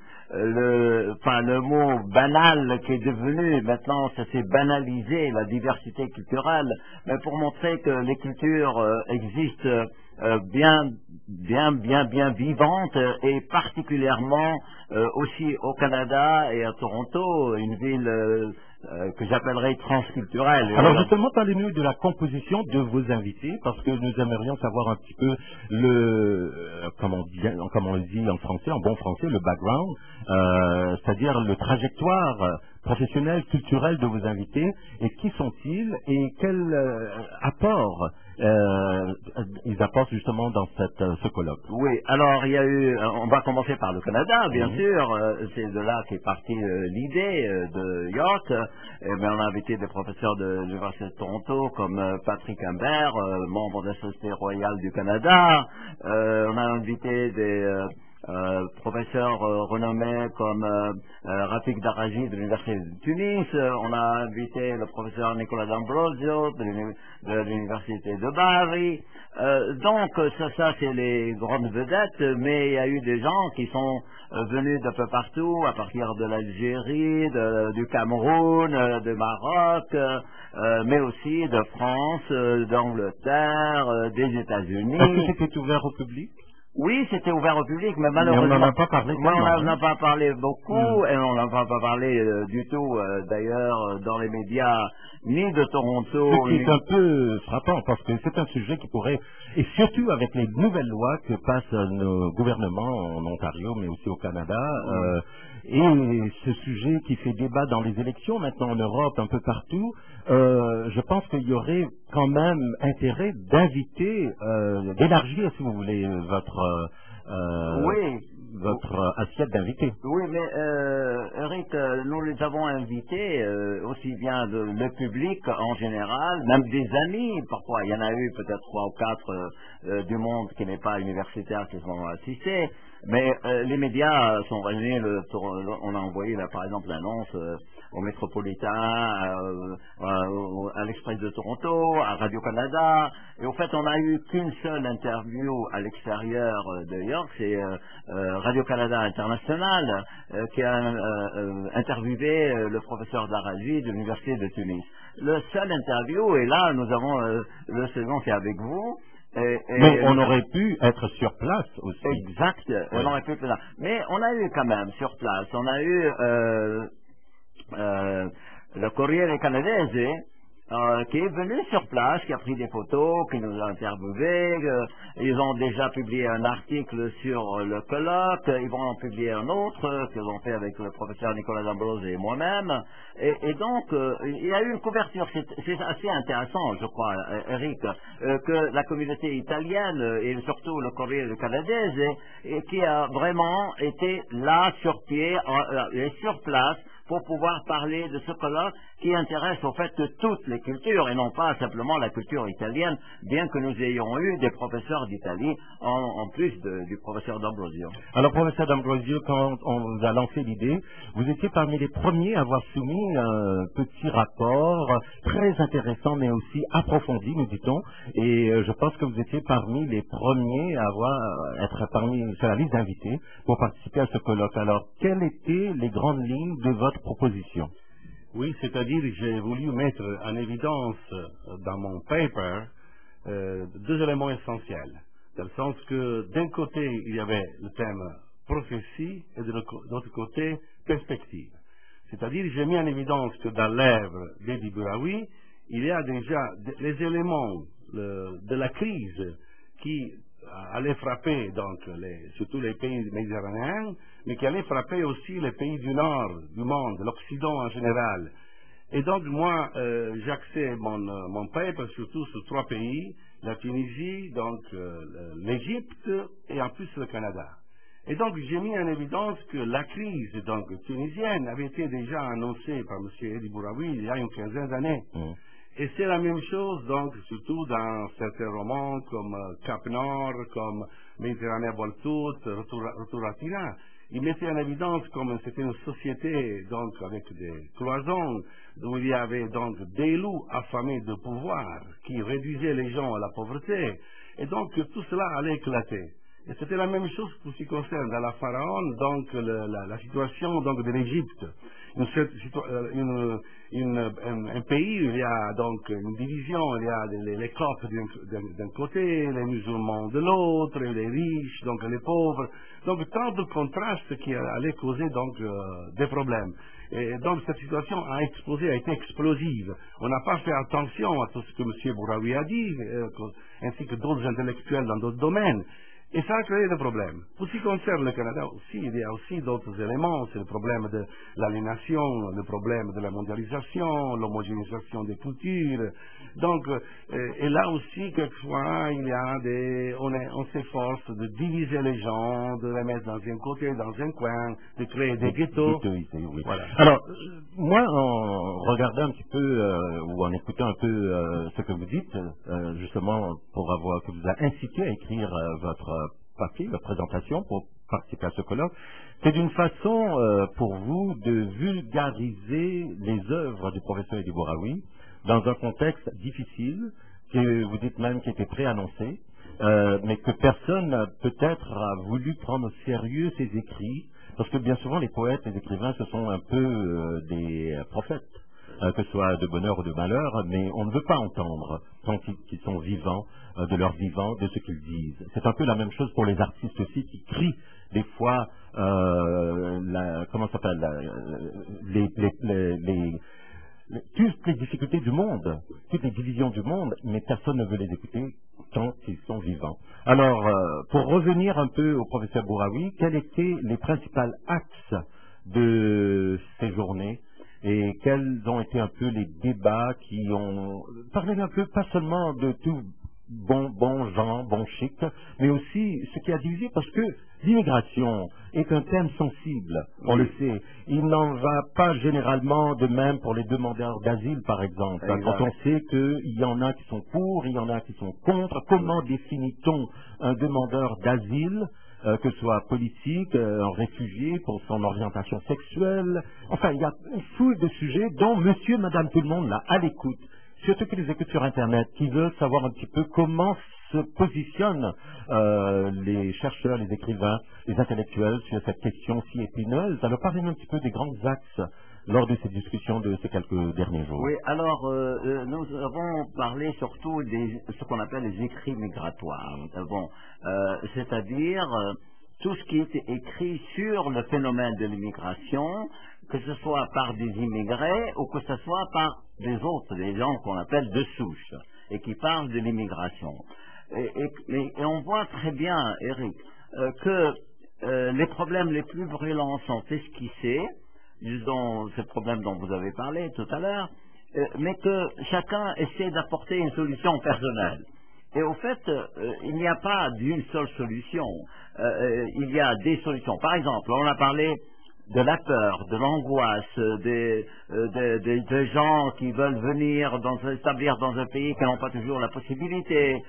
le mot banal qui est devenu, maintenant ça s'est banalisé, la diversité culturelle, mais pour montrer que les cultures existent bien vivantes, et particulièrement aussi au Canada et à Toronto, une ville que j'appellerais transculturelle. Alors justement, parlez-nous de la composition de vos invités, parce que nous aimerions savoir un petit peu comme on le dit en français, en bon français, le background, c'est-à-dire le trajectoire professionnelle, culturelle de vos invités, et qui sont-ils, et quel apport ils apportent justement dans ce colloque. Oui, alors il y a eu, on va commencer par le Canada, bien sûr, c'est de là qu'est partie l'idée de York. On a invité des professeurs de l'Université de Toronto comme Patrick Imbert, membre de la Société royale du Canada. On a invité des professeurs renommés comme Rafik Daraji de l'Université de Tunis. On a invité le professeur Nicola D'Ambrosio de l'Université de Bari. Donc ça c'est les grandes vedettes, mais il y a eu des gens qui sont venus d'un peu partout, à partir de l'Algérie, du Cameroun, de Maroc, mais aussi de France, d'Angleterre, des États-Unis. Est-ce que c'était ouvert au public? Oui, c'était ouvert au public, mais malheureusement... Mais on n'en a pas parlé. On n'en a pas parlé beaucoup, et on n'en a pas parlé du tout, d'ailleurs, dans les médias, ni de Toronto... Ce qui est un peu frappant, parce que c'est un sujet qui pourrait... Et surtout avec les nouvelles lois que passent nos gouvernements en Ontario, mais aussi au Canada... Et ce sujet qui fait débat dans les élections maintenant en Europe, un peu partout, je pense qu'il y aurait quand même intérêt d'inviter, d'élargir, si vous voulez, votre assiette d'invités. Oui, mais Eric, nous les avons invités, aussi bien le public en général, même des amis, parfois. Il y en a eu peut-être 3 ou 4 du monde qui n'est pas universitaire qui sont assistés. Mais les médias sont venus, on a envoyé là, par exemple l'annonce au Métropolitain, à l'Express de Toronto, à Radio-Canada, et au fait on n'a eu qu'une seule interview à l'extérieur de York, c'est Radio-Canada International qui a interviewé le professeur Daraji de l'Université de Tunis. Le seul interview, et là nous avons le second qui est avec vous. Mais on aurait pu être sur place aussi. Exact, oui. On aurait pu être là. Mais on a eu quand même sur place, on a eu le Corriere Canadese qui est venu sur place, qui a pris des photos, qui nous a interviewés. Ils ont déjà publié un article sur le colloque, ils vont en publier un autre qu'ils ont fait avec le professeur Nicolas D'Ambrose et moi-même. Et donc, il y a eu une couverture. C'est assez intéressant, je crois, Eric, que la communauté italienne et surtout le Corriere Canadese, et qui a vraiment été là sur pied et sur place pour pouvoir parler de ce colloque qui intéresse au fait toutes les cultures et non pas simplement la culture italienne, bien que nous ayons eu des professeurs d'Italie en plus du professeur D'Ambrosio. Alors, professeur D'Ambrosio, quand on vous a lancé l'idée, vous étiez parmi les premiers à avoir soumis un petit rapport très intéressant mais aussi approfondi, nous dit-on, et je pense que vous étiez parmi les premiers à être parmi sur la liste d'invités pour participer à ce colloque. Alors, quelles étaient les grandes lignes de votre proposition? Oui, c'est-à-dire que j'ai voulu mettre en évidence dans mon paper deux éléments essentiels. Dans le sens que d'un côté, il y avait le thème prophétie et de l'autre côté, perspective. C'est-à-dire que j'ai mis en évidence que dans l'œuvre d'Edi Buraoui, il y a déjà les éléments de la crise qui allait frapper donc surtout les pays méditerranéens, mais qui allait frapper aussi les pays du nord du monde, l'Occident en général. Et donc moi, j'axais mon paper surtout sur trois pays, la Tunisie, donc l'Égypte et en plus le Canada. Et donc j'ai mis en évidence que la crise donc tunisienne avait été déjà annoncée par M. Edi Buraoui il y a une quinzaine d'années. Et c'est la même chose, donc, surtout dans certains romans comme Cap Nord, comme Méditerranée Voltute, Retour à Tina. Il mettait en évidence comme c'était une société, donc, avec des cloisons, où il y avait donc des loups affamés de pouvoir, qui réduisaient les gens à la pauvreté. Et donc, tout cela allait éclater. Et c'était la même chose pour ce qui concerne dans la Pharaon, donc, la situation, donc, de l'Égypte. Un pays où il y a donc une division, il y a les coptes d'un côté, les musulmans de l'autre, les riches, donc les pauvres, donc tant de contrastes qui allaient causer donc des problèmes. Et donc cette situation a été explosive. On n'a pas fait attention à tout ce que M. Buraoui a dit, ainsi que d'autres intellectuels dans d'autres domaines. Et ça a créé des problèmes. Pour ce qui concerne le Canada aussi, il y a aussi d'autres éléments. C'est le problème de l'aliénation, le problème de la mondialisation, l'homogénéisation des cultures. Donc, et là aussi, quelquefois, il y a on s'efforce de diviser les gens, de les mettre dans un côté, dans un coin, de créer des ghettos. Oui. Voilà. Alors, moi, en regardant un petit peu, ou en écoutant un peu ce que vous dites, justement, que vous a incité à écrire votre papier, votre présentation pour participer à ce colloque, c'est d'une façon pour vous de vulgariser les œuvres du professeur Edi Buraoui dans un contexte difficile, que vous dites même qui était préannoncé, mais que personne peut-être a voulu prendre au sérieux ses écrits, parce que bien souvent les poètes, les écrivains, ce sont un peu des prophètes, que ce soit de bonheur ou de malheur, mais on ne veut pas entendre, tant qu'ils sont vivants, de leur vivant, de ce qu'ils disent. C'est un peu la même chose pour les artistes aussi qui crient des fois, toutes les difficultés du monde, toutes les divisions du monde, mais personne ne veut les écouter tant qu'ils sont vivants. Alors, pour revenir un peu au professeur Buraoui, quels étaient les principaux axes de ces journées et quels ont été un peu les débats qui ont parlé un peu, pas seulement de tout bon genre, bon chic, mais aussi ce qui a divisé, parce que l'immigration est un thème sensible, on le sait. Il n'en va pas généralement de même pour les demandeurs d'asile, par exemple. Quand on sait qu'il y en a qui sont pour, il y en a qui sont contre, comment définit-on un demandeur d'asile, que ce soit politique, un réfugié pour son orientation sexuelle? Enfin, il y a une foule de sujets dont monsieur, madame, tout le monde là, à l'écoute. Surtout qui les écoutent sur Internet, qui veulent savoir un petit peu comment se positionnent les chercheurs, les écrivains, les intellectuels sur cette question si épineuse. Alors parlez-nous un petit peu des grands axes lors de cette discussion de ces quelques derniers jours. Oui, alors nous avons parlé surtout de ce qu'on appelle les écrits migratoires. C'est-à-dire tout ce qui est écrit sur le phénomène de l'immigration, que ce soit par des immigrés ou que ce soit par des autres, des gens qu'on appelle de souche, et qui parlent de l'immigration. Et on voit très bien, Eric, que les problèmes les plus brûlants sont esquissés, disons ces problèmes dont vous avez parlé tout à l'heure, mais que chacun essaie d'apporter une solution personnelle. Et au fait, il n'y a pas d'une seule solution, il y a des solutions. Par exemple, on a parlé de la peur, de l'angoisse, des gens qui veulent venir s'établir dans un pays qui n'ont pas toujours la possibilité,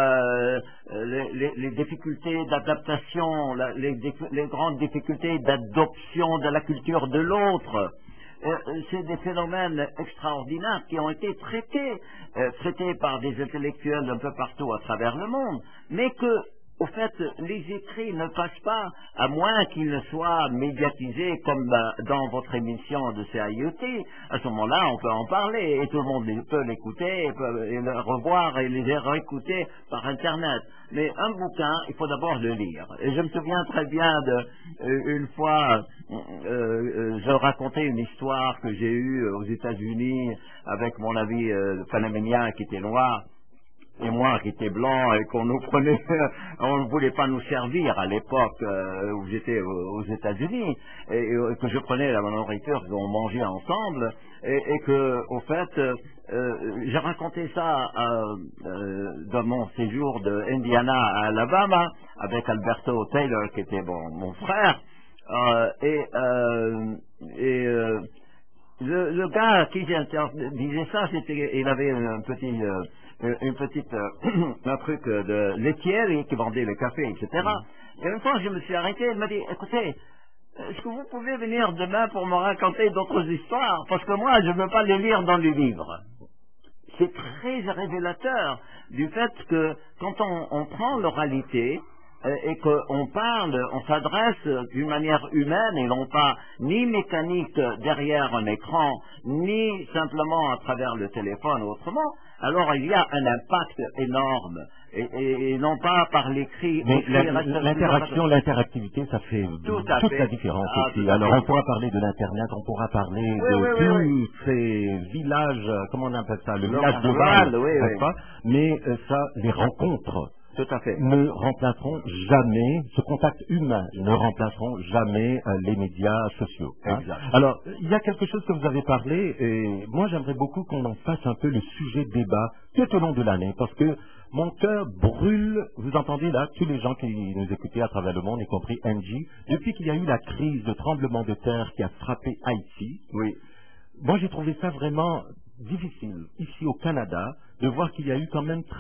les difficultés d'adaptation, les grandes difficultés d'adoption de la culture de l'autre. C'est des phénomènes extraordinaires qui ont été traités par des intellectuels un peu partout à travers le monde, mais que, au fait, les écrits ne passent pas, à moins qu'ils ne soient médiatisés comme dans votre émission de CIUT. À ce moment-là, on peut en parler, et tout le monde peut l'écouter, et le revoir, et les réécouter par Internet. Mais un bouquin, il faut d'abord le lire. Et je me souviens très bien une fois, je racontais une histoire que j'ai eue aux États-Unis avec mon ami panaménien qui était noir, et moi qui était blanc, et qu'on nous prenait, on ne voulait pas nous servir à l'époque où j'étais aux États-Unis, et que je prenais la nourriture qu'on mangeait ensemble, et que, au fait, j'ai raconté ça dans mon séjour de Indiana à Alabama, avec Alberto Taylor, qui était mon frère, le gars qui disait ça, il avait un truc de laitière qui vendait le café, etc. Et une fois, je me suis arrêté, il m'a dit, écoutez, est-ce que vous pouvez venir demain pour me raconter d'autres histoires? Parce que moi, je ne veux pas les lire dans les livres. C'est très révélateur du fait que quand on prend l'oralité, et qu'on parle, on s'adresse d'une manière humaine et non pas ni mécanique derrière un écran, ni simplement à travers le téléphone ou autrement, alors il y a un impact énorme. Et non pas par l'écrit. Mais l'interaction, l'interactivité, ça fait toute la différence aussi. Alors on pourra parler de l'Internet, on pourra parler de tous ces villages, comment on appelle ça, le village global, n'est-ce pas? Mais ça, les rencontres, tout à fait, ne remplaceront jamais, ce contact humain ne remplaceront jamais les médias sociaux. Hein. Alors, il y a quelque chose que vous avez parlé, et moi j'aimerais beaucoup qu'on en fasse un peu le sujet de débat tout au long de l'année, parce que mon cœur brûle, vous entendez là, tous les gens qui nous écoutaient à travers le monde, y compris Angie, depuis qu'il y a eu la crise de tremblement de terre qui a frappé Haïti. Oui. Moi j'ai trouvé ça vraiment difficile, ici au Canada, de voir qu'il y a eu quand même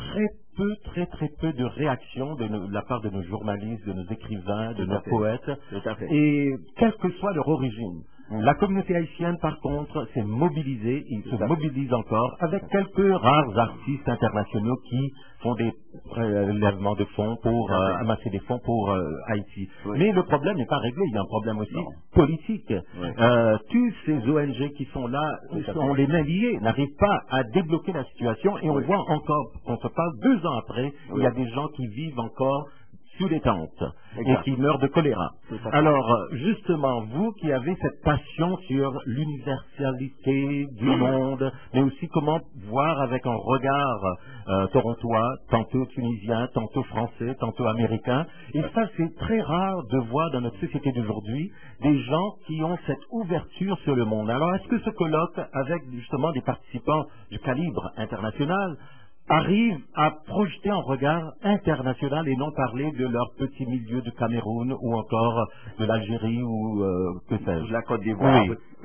très peu de réactions de la part de nos journalistes, de nos écrivains, de nos poètes, et quelle que soit leur origine. La communauté haïtienne, par contre, s'est mobilisée, ils se mobilisent encore, avec quelques rares artistes internationaux qui font des prélèvements de fonds pour amasser des fonds pour Haïti. Oui. Mais le problème n'est pas réglé, il y a un problème aussi politique. Oui. Tous ces ONG qui sont là, ont les mains liées, n'arrivent pas à débloquer la situation, et on voit encore, on se parle 2 ans après, il y a des gens qui vivent encore sous les tentes et qui meurent de choléra. Alors, justement, vous qui avez cette passion sur l'universalité du monde, mais aussi comment voir avec un regard torontois, tantôt tunisien, tantôt français, tantôt américain, et ça c'est très rare de voir dans notre société d'aujourd'hui des gens qui ont cette ouverture sur le monde. Alors, est-ce que ce colloque, avec justement des participants du calibre international, arrivent à projeter un regard international et non parler de leur petit milieu de Cameroun ou encore de l'Algérie ou que sais-je. La Côte d'Ivoire.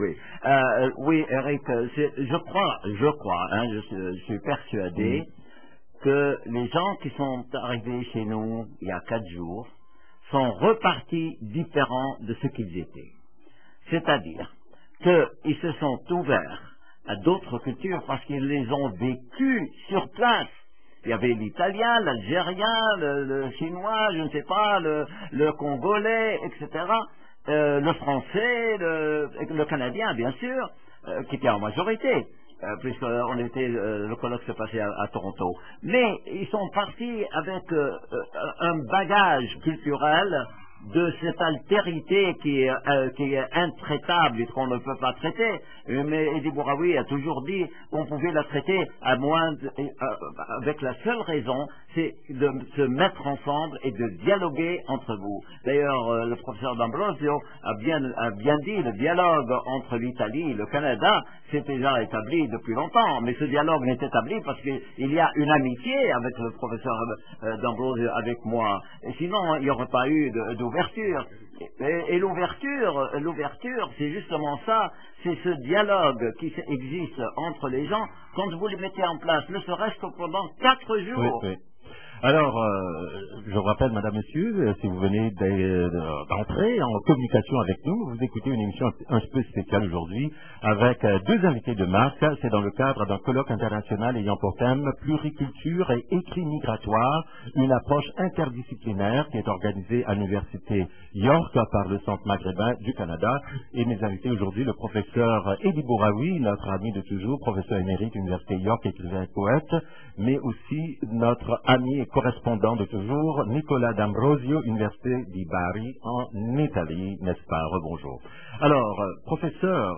Oui, Eric, je crois, je suis persuadé que les gens qui sont arrivés chez nous il y a 4 jours sont repartis différents de ce qu'ils étaient. C'est-à-dire qu'ils se sont ouverts à d'autres cultures parce qu'ils les ont vécues sur place. Il y avait l'italien, l'algérien, le chinois, je ne sais pas, le congolais, etc. Le français, le canadien, bien sûr, qui était en majorité, puisqu'on était, le colloque se passait à Toronto. Mais ils sont partis avec un bagage culturel de cette altérité qui est intraitable et qu'on ne peut pas traiter. Mais Eddie Bouraoui a toujours dit qu'on pouvait la traiter avec la seule raison, c'est de se mettre ensemble et de dialoguer entre vous. D'ailleurs, le professeur D'Ambrosio a bien dit, le dialogue entre l'Italie et le Canada s'est déjà établi depuis longtemps, mais ce dialogue n'est établi parce qu'il y a une amitié avec le professeur D'Ambrosio, avec moi, et sinon il n'y aurait pas eu d'ouverture. Et l'ouverture, c'est justement ça, c'est ce dialogue qui existe entre les gens quand vous les mettez en place, ne serait-ce que pendant 4 jours. Oui. Alors, je vous rappelle, madame, monsieur, si vous venez d'entrer en communication avec nous, vous écoutez une émission un peu spéciale aujourd'hui avec 2 invités de marque. C'est dans le cadre d'un colloque international ayant pour thème pluriculture et écrit migratoire, une approche interdisciplinaire qui est organisée à l'université York par le Centre maghrébin du Canada. Et mes invités aujourd'hui, le professeur Eddie Bouraoui, notre ami de toujours, professeur émérite Université York, écrivain et poète, mais aussi notre ami et correspondant de toujours, Nicolas D'Ambrosio, Université di Bari en Italie, n'est-ce pas? Rebonjour. Alors, professeur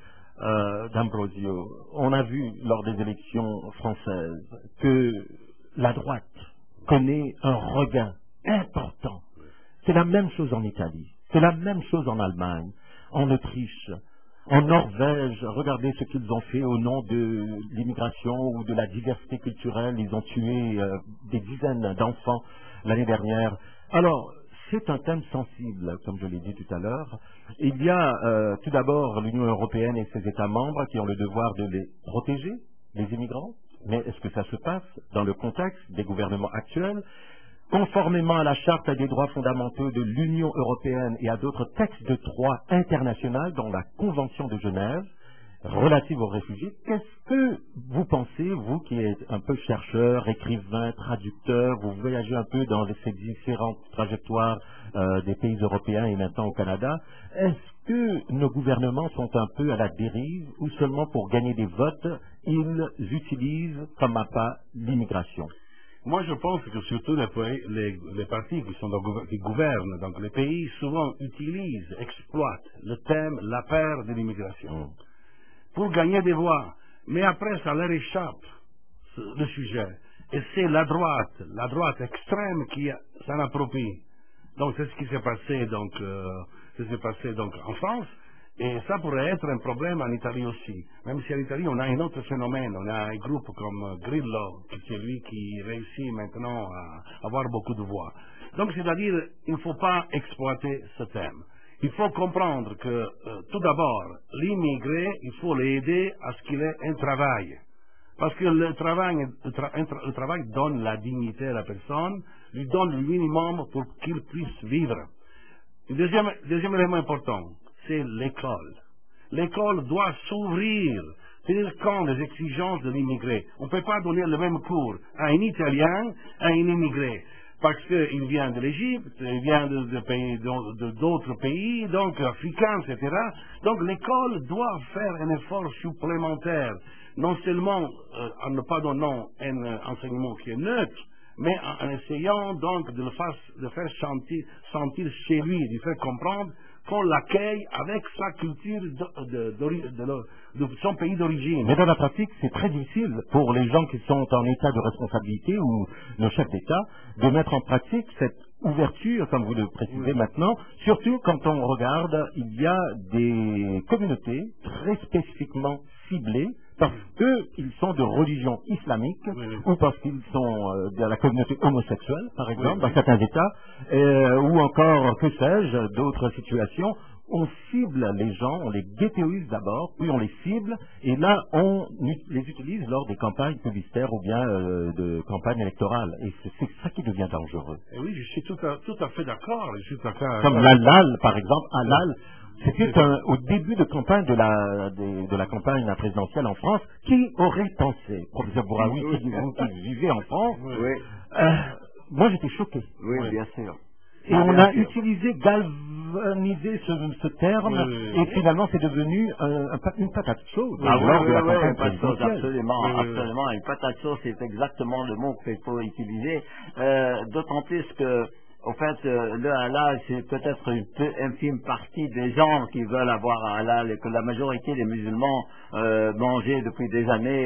D'Ambrosio, on a vu lors des élections françaises que la droite connaît un regain important. C'est la même chose en Italie, c'est la même chose en Allemagne, en Autriche, en Norvège. Regardez ce qu'ils ont fait au nom de l'immigration ou de la diversité culturelle. Ils ont tué des dizaines d'enfants l'année dernière. Alors, c'est un thème sensible, comme je l'ai dit tout à l'heure. Il y a tout d'abord l'Union européenne et ses États membres qui ont le devoir de les protéger, les immigrants. Mais est-ce que ça se passe dans le contexte des gouvernements actuels? Conformément à la Charte des droits fondamentaux de l'Union européenne et à d'autres textes de droit international, dont la Convention de Genève, relative aux réfugiés, qu'est-ce que vous pensez, vous qui êtes un peu chercheur, écrivain, traducteur, vous voyagez un peu dans ces différentes trajectoires des pays européens et maintenant au Canada, est-ce que nos gouvernements sont un peu à la dérive ou seulement pour gagner des votes, ils utilisent comme appât l'immigration? Moi, je pense que surtout les partis qui gouvernent, donc les pays, souvent utilisent, exploitent le thème, la peur de l'immigration, pour gagner des voix. Mais après, ça leur échappe, le sujet. Et c'est la droite extrême qui s'en approprie. Donc, c'est ce qui s'est passé, en France. Et ça pourrait être un problème en Italie aussi. Même si en Italie, on a un autre phénomène. On a un groupe comme Grillo, qui est lui qui réussit maintenant à avoir beaucoup de voix. Donc, c'est-à-dire, il ne faut pas exploiter ce thème. Il faut comprendre que, tout d'abord, l'immigré, il faut l'aider à ce qu'il ait un travail. Parce que le travail donne la dignité à la personne, lui donne le minimum pour qu'il puisse vivre. Deuxième élément important, c'est l'école. L'école doit s'ouvrir, tenir compte des exigences de l'immigré. On ne peut pas donner le même cours à un Italien, à un immigré, parce qu'il vient de l'Égypte, il vient d'autres pays, donc africains, etc. Donc l'école doit faire un effort supplémentaire, non seulement en ne pas donnant un enseignement qui est neutre, mais en essayant donc de le faire sentir chez lui, de faire comprendre qu'on l'accueille avec sa culture de son pays d'origine. Mais dans la pratique, c'est très difficile pour les gens qui sont en état de responsabilité ou nos chefs d'État de mettre en pratique cette ouverture, comme vous le précisez maintenant, surtout quand on regarde, il y a des communautés très spécifiquement ciblées parce qu'ils sont de religion islamique ou parce qu'ils sont de la communauté homosexuelle, par exemple, dans certains États, ou encore, que sais-je, d'autres situations. On cible les gens, on les ghettoise d'abord, puis on les cible, et là, on les utilise lors des campagnes publicitaires ou bien de campagnes électorales. Et c'est ça qui devient dangereux. Et oui, je suis tout à fait d'accord. Comme l'Halal, par exemple, Halal. C'était au début de campagne de la campagne présidentielle en France. Qui aurait pensé, professeur Bouraoui, qui vivait en France, moi j'étais choqué. Oui, bien sûr. Et on a utilisé, galvanisé ce terme, et finalement c'est devenu une patate chaude. Lors de la campagne présidentielle. Absolument. Une patate chaude, c'est exactement le mot qu'il faut utiliser. D'autant plus que Au fait, le halal, c'est peut-être une infime partie des gens qui veulent avoir un halal et que la majorité des musulmans mangeaient depuis des années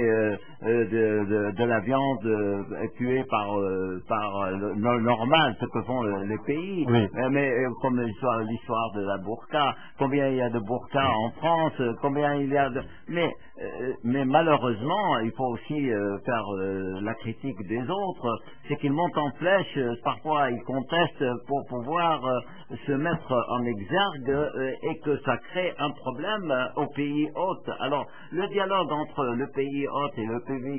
de la viande tuée par le normal, ce que font les pays. Oui. Mais comme l'histoire de la burqa, combien il y a de burqa en France, combien il y a de... Mais malheureusement, il faut aussi faire la critique des autres, c'est qu'ils montent en flèche, parfois ils contestent pour pouvoir se mettre en exergue et que ça crée un problème au pays hôte. Alors, le dialogue entre le pays hôte et le public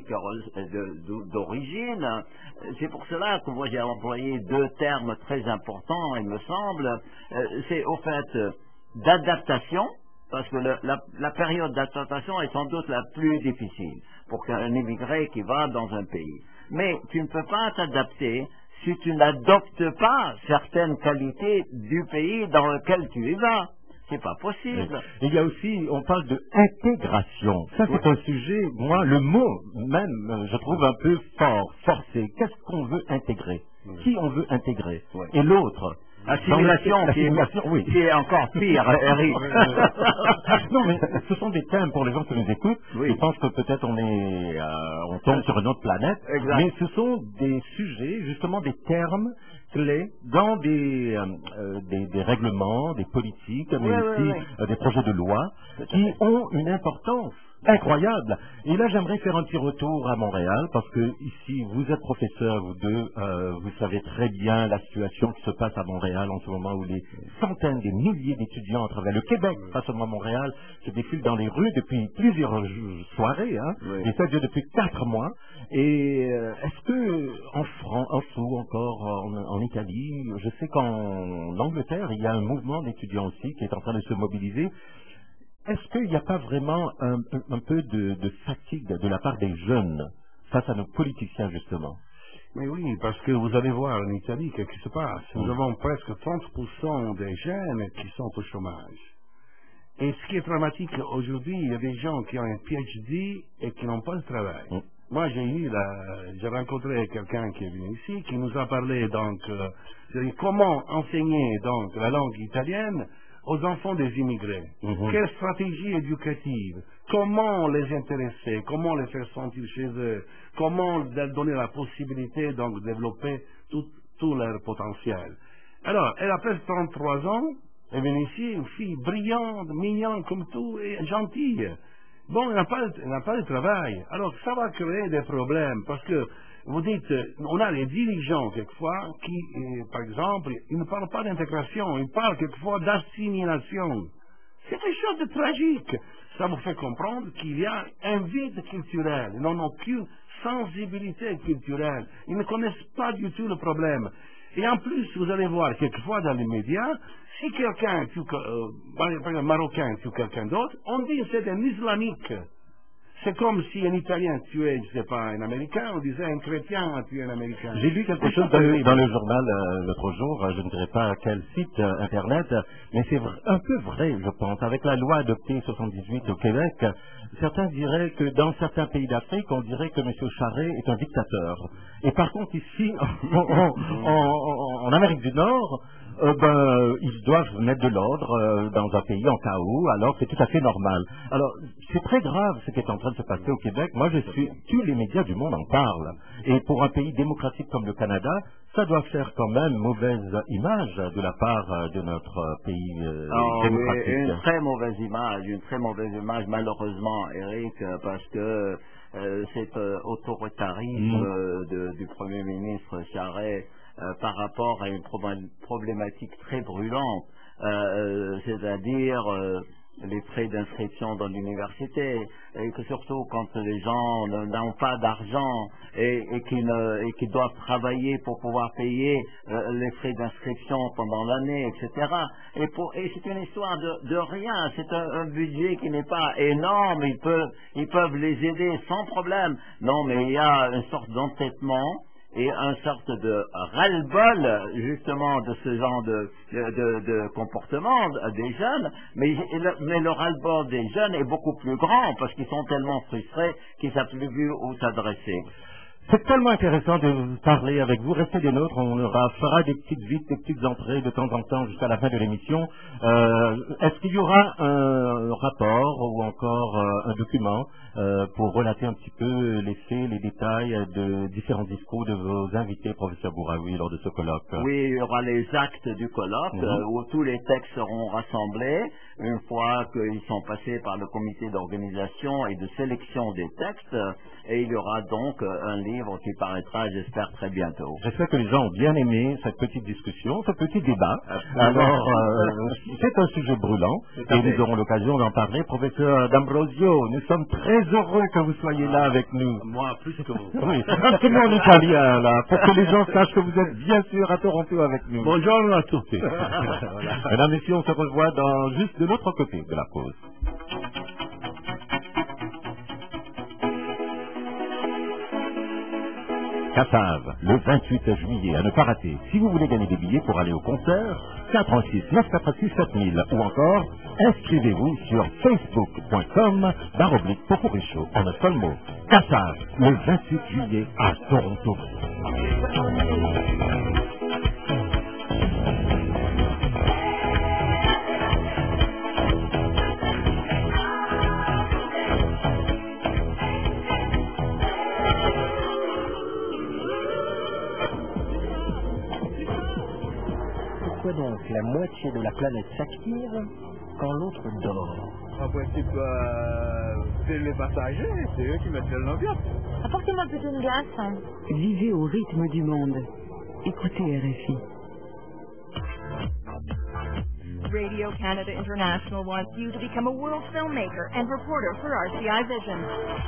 d'origine, c'est pour cela que moi j'ai employé deux termes très importants, il me semble, c'est au fait d'adaptation, parce que la période d'adaptation est sans doute la plus difficile pour qu'un immigré qui va dans un pays. Mais tu ne peux pas t'adapter si tu n'adoptes pas certaines qualités du pays dans lequel tu y vas. C'est pas possible. Il y a aussi, on parle de intégration. Ça, c'est un sujet, moi, le mot même, je trouve un peu forcé. Qu'est-ce qu'on veut intégrer? Qui on veut intégrer? Et l'autre? Assimilation, oui. Qui est encore pire, Eric. Non, mais ce sont des thèmes pour les gens qui nous écoutent. Oui. Ils pensent que peut-être on tombe sur une autre planète. Exact. Mais ce sont des sujets, justement des termes clés dans des règlements, des politiques, mais aussi des projets de loi qui ont une importance incroyable. Et là, j'aimerais faire un petit retour à Montréal, parce que ici, vous êtes professeurs, vous deux, vous savez très bien la situation qui se passe à Montréal en ce moment, où les centaines, des milliers d'étudiants à travers le Québec, pas seulement Montréal, se défilent dans les rues depuis plusieurs soirées, et ça dure depuis 4 mois. Et est-ce que en France ou encore en Italie, je sais qu'en Angleterre, il y a un mouvement d'étudiants aussi qui est en train de se mobiliser. Est-ce qu'il n'y a pas vraiment un peu de fatigue de la part des jeunes face à nos politiciens, justement? Mais oui, parce que vous allez voir en Italie ce qui se passe. Nous avons presque 30% des jeunes qui sont au chômage. Et ce qui est dramatique aujourd'hui, il y a des gens qui ont un PhD et qui n'ont pas de travail. Moi, j'ai rencontré quelqu'un qui est venu ici, qui nous a parlé donc de comment enseigner donc la langue italienne aux enfants des immigrés. Quelle stratégie éducative? Comment les intéresser? Comment les faire sentir chez eux? Comment leur donner la possibilité donc de développer tout leur potentiel? Alors, elle a presque 33 ans, elle vient ici, une fille brillante, mignonne comme tout, et gentille. Bon, elle n'a pas de travail. Alors, ça va créer des problèmes, parce que vous dites, on a des dirigeants quelquefois qui, par exemple, ils ne parlent pas d'intégration, ils parlent quelquefois d'assimilation. C'est quelque chose de tragique. Ça vous fait comprendre qu'il y a un vide culturel. Ils n'ont aucune sensibilité culturelle. Ils ne connaissent pas du tout le problème. Et en plus, vous allez voir, quelquefois dans les médias, si quelqu'un tue, par exemple, un Marocain tue quelqu'un d'autre, on dit que c'est un islamique. C'est comme si un Italien tuait, je ne sais pas, un Américain, on disait un chrétien a tué un Américain. J'ai lu quelque chose dans le journal l'autre jour, je ne dirais pas à quel site internet, mais c'est un peu vrai, je pense. Avec la loi adoptée 78 au Québec, certains diraient que dans certains pays d'Afrique, on dirait que M. Charest est un dictateur. Et par contre, ici, en Amérique du Nord, ils doivent mettre de l'ordre dans un pays en chaos, alors c'est tout à fait normal. Alors, c'est très grave ce qui est en train de se passer au Québec. Moi, tous les médias du monde en parlent. Et pour un pays démocratique comme le Canada, ça doit faire quand même mauvaise image de la part de notre pays démocratique. Oui, une très mauvaise image, malheureusement, Eric, parce que cet autoritarisme du Premier ministre Charest par rapport à une problématique très brûlante, c'est-à-dire les frais d'inscription dans l'université, et que surtout quand les gens n'ont pas d'argent et qui doivent travailler pour pouvoir payer les frais d'inscription pendant l'année, etc. Et c'est une histoire de rien, c'est un budget qui n'est pas énorme, ils peuvent les aider sans problème. Non, mais il y a une sorte d'entêtement et une sorte de ras-le-bol justement de ce genre de comportement des jeunes, mais le ras-le-bol des jeunes est beaucoup plus grand parce qu'ils sont tellement frustrés qu'ils ne savent plus où s'adresser. C'est tellement intéressant de parler avec vous. Restez des nôtres. On fera des petites visites, des petites entrées de temps en temps jusqu'à la fin de l'émission. Est-ce qu'il y aura un rapport ou encore un document pour relater un petit peu les faits, les détails de différents discours de vos invités, professeur Bouraoui, lors de ce colloque? Oui, il y aura les actes du colloque où tous les textes seront rassemblés une fois qu'ils sont passés par le comité d'organisation et de sélection des textes. Et il y aura donc un livre qui paraîtra, j'espère, très bientôt. J'espère que les gens ont bien aimé cette petite discussion, ce petit débat. Alors, c'est un sujet brûlant et nous aurons l'occasion d'en parler. Professeur D'Ambrosio, nous sommes très heureux que vous soyez là avec nous. Moi, plus que vous. Oui, absolument en italien, là, pour que les gens sachent que vous êtes bien sûr à Toronto avec nous. Bonjour à tous. Mesdames et messieurs, on se revoit juste de l'autre côté de la pause. Cassave, le 28 juillet, à ne pas rater. Si vous voulez gagner des billets pour aller au concert, 436 946 7000 ou encore, inscrivez-vous sur facebook.com/Poporicho en un seul mot. Cassave, le 28 juillet à Toronto. Pourquoi donc la moitié de la planète s'active quand l'autre dort? En principe, c'est les passagers, c'est eux qui mettent de l'ambiance. Apportez-moi plutôt une glace. Vivez au rythme du monde. Écoutez RFI. Radio Canada International wants you to become a world filmmaker and reporter for RCI Vision.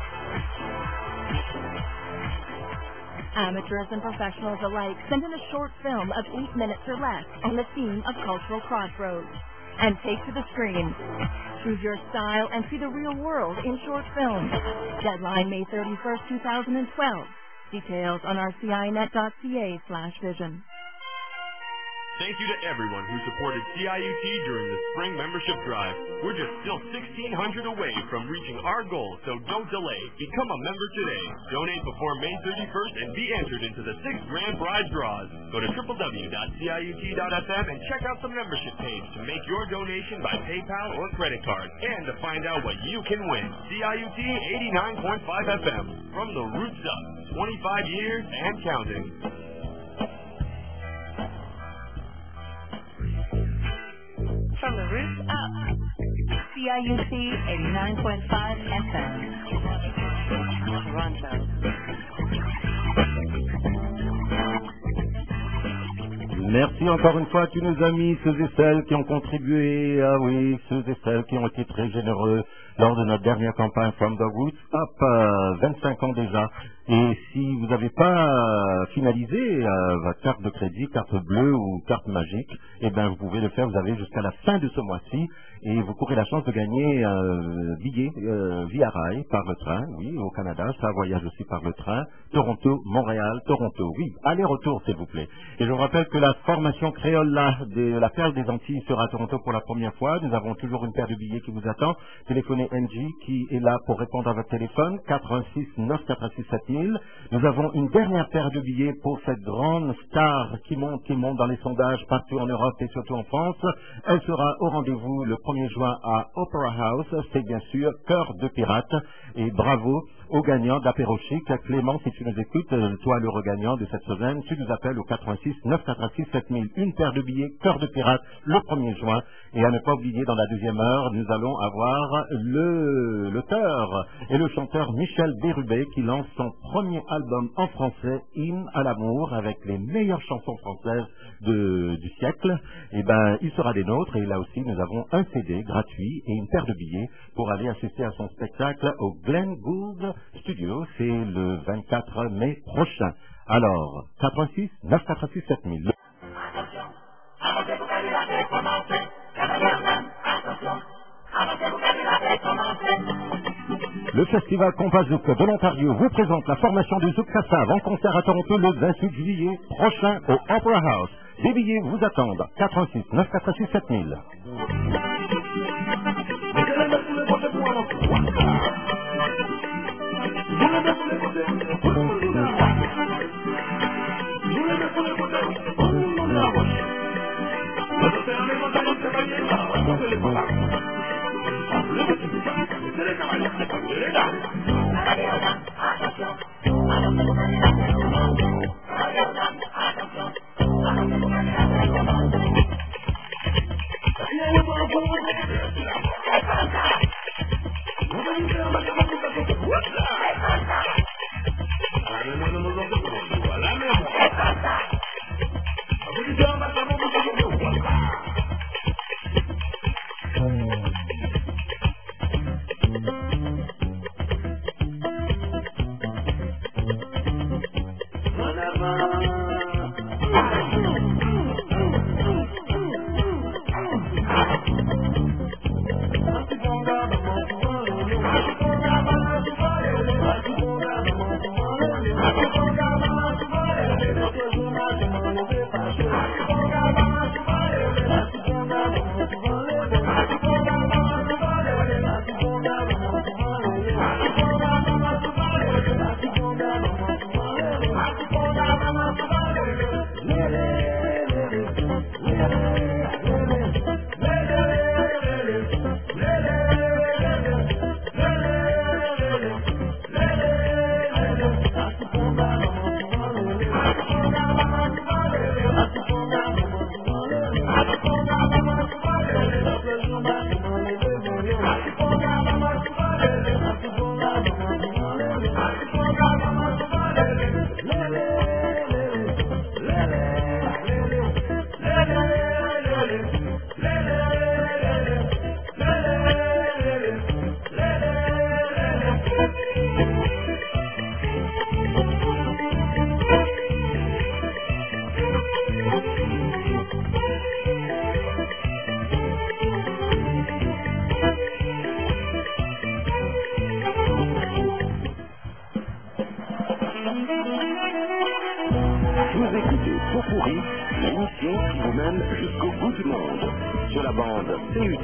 Amateurs and professionals alike send in a short film of 8 minutes or less on the theme of cultural crossroads and take to the screen. Choose your style and see the real world in short films. Deadline May 31st, 2012. Details on rcinet.ca/vision. Thank you to everyone who supported CIUT during the spring membership drive. We're just still 1,600 away from reaching our goal, so don't delay. Become a member today. Donate before May 31st and be entered into the 6 grand prize draws. Go to www.ciut.fm and check out the membership page to make your donation by PayPal or credit card and to find out what you can win. CIUT 89.5 FM. From the roots up, 25 years and counting. From the roots up, CIUT 89.5 FM, Toronto. Merci encore une fois à tous nos amis, ceux et celles qui ont contribué, ceux et celles qui ont été très généreux lors de notre dernière campagne From the Roots Up, 25 ans déjà. Et si vous n'avez pas finalisé votre carte de crédit, carte bleue ou carte magique, eh bien vous pouvez le faire, vous avez jusqu'à la fin de ce mois-ci et vous courez la chance de gagner un billet via rail par le train, oui, au Canada, ça voyage aussi par le train, Toronto, Montréal, Toronto, oui, aller-retour s'il vous plaît. Et je vous rappelle que la formation créole de la Perle des Antilles sera à Toronto pour la première fois, nous avons toujours une paire de billets qui vous attend, téléphonez NG qui est là pour répondre à votre téléphone, 86 946 7000. Nous avons une dernière paire de billets pour cette grande star qui monte dans les sondages partout en Europe et surtout en France. Elle sera au rendez-vous le 1er juin à Opera House. C'est bien sûr Cœur de Pirate. Et bravo aux gagnants d'Apéro Chic. Clément, si tu nous écoutes, toi le regagnant de cette semaine, tu nous appelles au 86 946 7000. Une paire de billets Cœur de Pirate le 1er juin. Et à ne pas oublier, dans la deuxième heure, nous allons avoir l'auteur et le chanteur Michel Bérubé qui lance son premier album en français, Hymne à l'amour, avec les meilleures chansons françaises du siècle. Et ben, il sera des nôtres et là aussi nous avons un CD gratuit et une paire de billets pour aller assister à son spectacle au Glenn Gould Studio. C'est le 24 mai prochain. Alors, 86 946 7000. Le festival Compas Zouk de l'Ontario vous présente la formation du Zouk Cassave en concert à Toronto le 28 juillet prochain au Opera House. Des billets vous attendent. 86 946 7000. Vous écoutez Pot-Pourri, l'émission qui vous mène jusqu'au bout du monde. Sur la bande CUT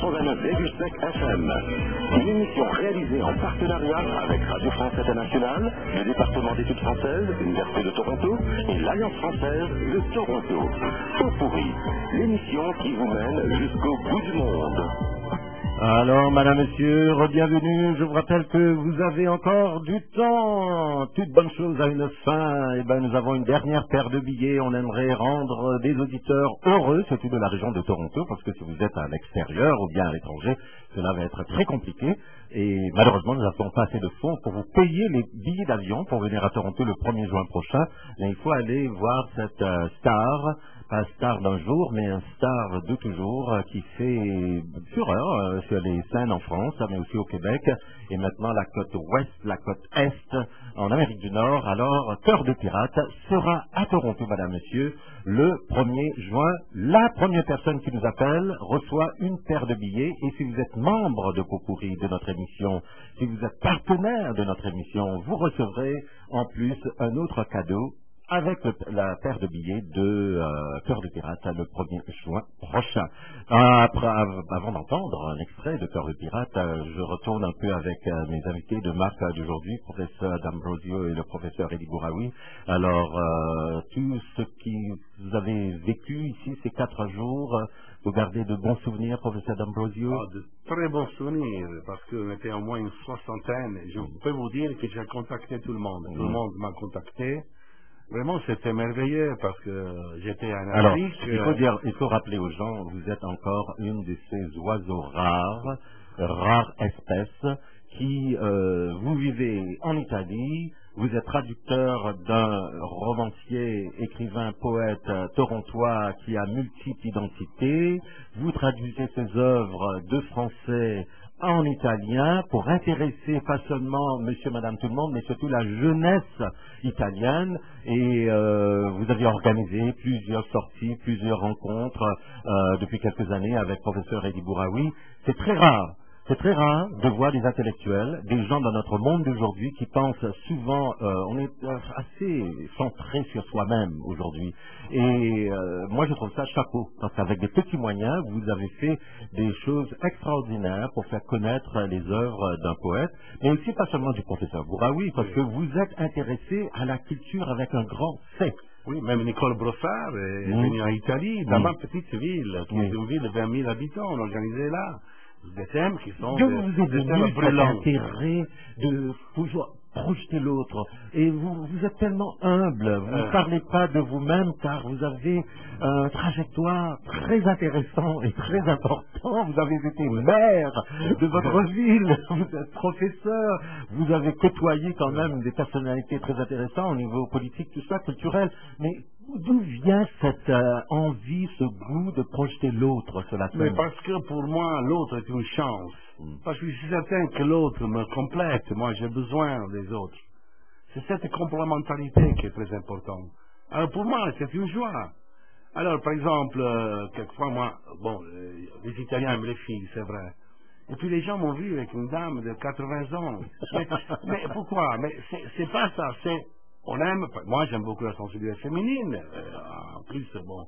89,5 FM. Une émission réalisée en partenariat avec Radio France Internationale, le département d'études françaises, l'Université de Toronto et l'Alliance française de Toronto. Pot-Pourri, l'émission qui vous mène jusqu'au bout du monde. Alors, madame, monsieur, bienvenue. Je vous rappelle que vous avez encore du temps. Toute bonne chose a une fin. Eh ben, nous avons une dernière paire de billets. On aimerait rendre des auditeurs heureux, surtout de la région de Toronto, parce que si vous êtes à l'extérieur ou bien à l'étranger, cela va être très compliqué. Et malheureusement, nous n'avons pas assez de fonds pour vous payer les billets d'avion pour venir à Toronto le 1er juin prochain. Mais il faut aller voir cette star. Pas un star d'un jour, mais un star de toujours qui fait fureur sur les scènes en France, mais aussi au Québec, et maintenant la côte ouest, la côte est, en Amérique du Nord. Alors, Cœur de Pirate sera à Toronto, madame, monsieur, le 1er juin. La première personne qui nous appelle reçoit une paire de billets, et si vous êtes membre de Pot-Pourri de notre émission, si vous êtes partenaire de notre émission, vous recevrez en plus un autre cadeau avec la paire de billets de Cœur de Pirate le 1er juin prochain. Avant d'entendre un extrait de Cœur de Pirate, je retourne un peu avec mes invités de marque d'aujourd'hui, professeur D'Ambrosio et le professeur Eddie Bouraoui. Alors, tout ce qui vous avez vécu ici ces 4 jours, vous gardez de bons souvenirs, professeur D'Ambrosio? De très bons souvenirs, parce qu'on était au moins une soixantaine. Je peux vous dire que j'ai contacté tout le monde. Tout le monde m'a contacté. Vraiment, c'était merveilleux parce que j'étais en Afrique. Alors, il faut rappeler aux gens, vous êtes encore une de ces oiseaux rares espèces qui, vous vivez en Italie, vous êtes traducteur d'un romancier, écrivain, poète torontois qui a multiples identités, vous traduisez ses œuvres de français en italien pour intéresser pas seulement monsieur, madame, tout le monde, mais surtout la jeunesse italienne. Et vous avez organisé plusieurs sorties, plusieurs rencontres depuis quelques années avec professeur Eddie Bouraoui. C'est très rare. C'est très rare de voir des intellectuels, des gens dans notre monde d'aujourd'hui qui pensent souvent, on est assez centré sur soi-même aujourd'hui. Et moi je trouve ça chapeau, parce qu'avec des petits moyens, vous avez fait des choses extraordinaires pour faire connaître les œuvres d'un poète, mais aussi pas seulement du professeur Bouraoui, parce que vous êtes intéressé à la culture avec un grand C. Oui, même Nicole Brossard est venue en Italie, dans ma petite ville, qui est une ville de 20 000 habitants, on organisait là des thèmes qui sont des thèmes brûlants. Intérêt de toujours projeter l'autre. Et vous êtes tellement humble, vous ne parlez pas de vous-même car vous avez une trajectoire très intéressante et très important. Vous avez été maire de votre ville, vous êtes professeur, vous avez côtoyé quand même des personnalités très intéressantes au niveau politique, tout ça, culturel. Mais d'où vient cette envie, ce goût de projeter l'autre sur la scène? Mais parce que pour moi, l'autre est une chance. Parce que je suis certain que l'autre me complète. Moi, j'ai besoin des autres. C'est cette complémentarité qui est très importante. Alors, pour moi, c'est une joie. Alors, par exemple, quelquefois, moi, bon, les Italiens aiment les filles, c'est vrai. Et puis, les gens m'ont vu avec une dame de 80 ans. Mais pourquoi? Mais c'est pas ça, c'est... On aime, moi j'aime beaucoup la sensibilité féminine, en plus, bon,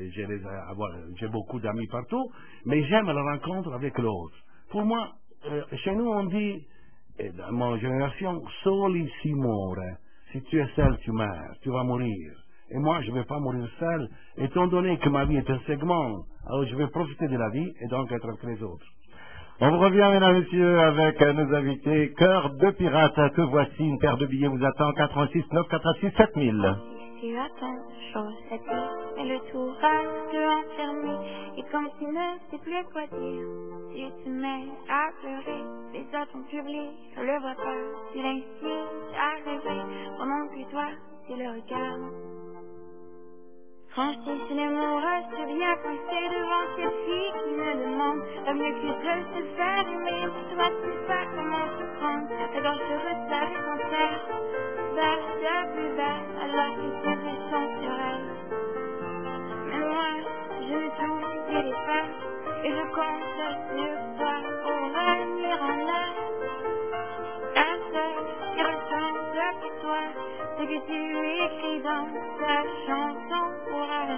j'ai beaucoup d'amis partout, mais j'aime la rencontre avec l'autre. Pour moi, chez nous on dit, dans ma génération, soli si muore. Si tu es seul, tu meurs, tu vas mourir. Et moi, je ne vais pas mourir seul, étant donné que ma vie est un segment, alors je vais profiter de la vie et donc être avec les autres. On vous revient, mesdames et messieurs, avec nos invités. Cœur de pirate, que voici, une paire de billets vous attend, 86 9 86 7000. Si tu attends, chose à dire, mais le tout va te enfermer. Et quand tu ne sais plus quoi dire, tu te mets à pleurer. Les autres ont publié, je le vois pas, tu l'incites à rêver. Pendant que toi, tu le regardes. Franchis sur les mots, reste bien coincé devant cette fille qui me demande pas mieux que de se faire aimer. Toi, tu sais pas comment te prendre, la gorge se resserre et s'enterre. Belle, la plus belle, alors que tu ressens sur elle. Mais moi, je ne t'oublierai pas, et je compte sur toi pour revenir en l'air. Un seul qui ressemble pour toi, ce que tu écris dans ta chanson pour elle.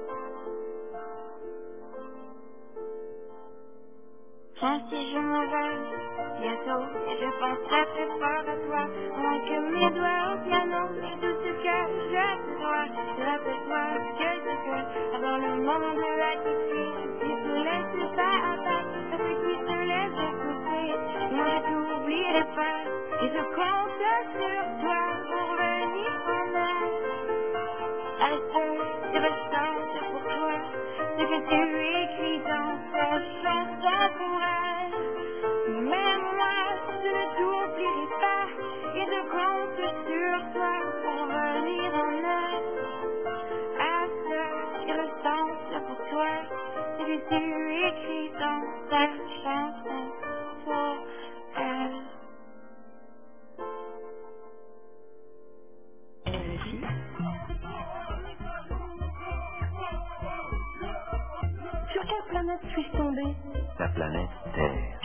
Si je m'en vais bientôt, et je penserai très fort à toi, moins que mes doigts au piano, et tout ce que je te dois. Rappelle-toi que je veux avoir le monde à tes pieds, si tu te laisses pas abattre, à ceux qui te laissent écouter. Moi je t'oublierai pas, et je compte sur toi pour venir en aide. À ceux qui ressentent pour toi, ce que tu écris dans ta chanson pour elle. Même moi, je ne t'oublierai pas, et je compte sur toi pour venir en aide. À ceux qui ressentent pour toi, ce que tu écris dans ta chanson pour elle. Sur quelle planète suis-je tombée? La planète Terre.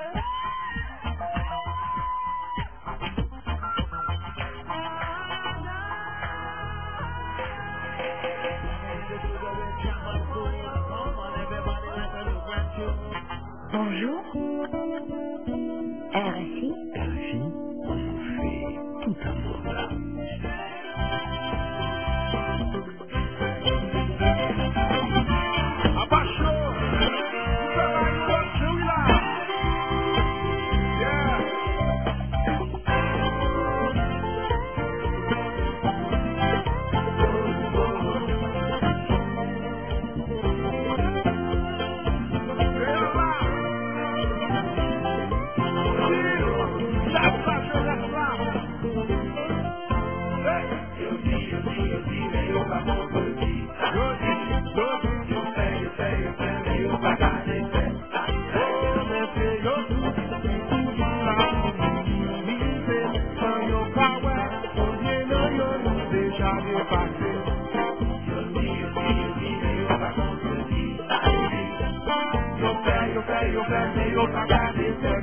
Bonjour. RFI. RFI, on fait tout un monde. Eu quero pagar de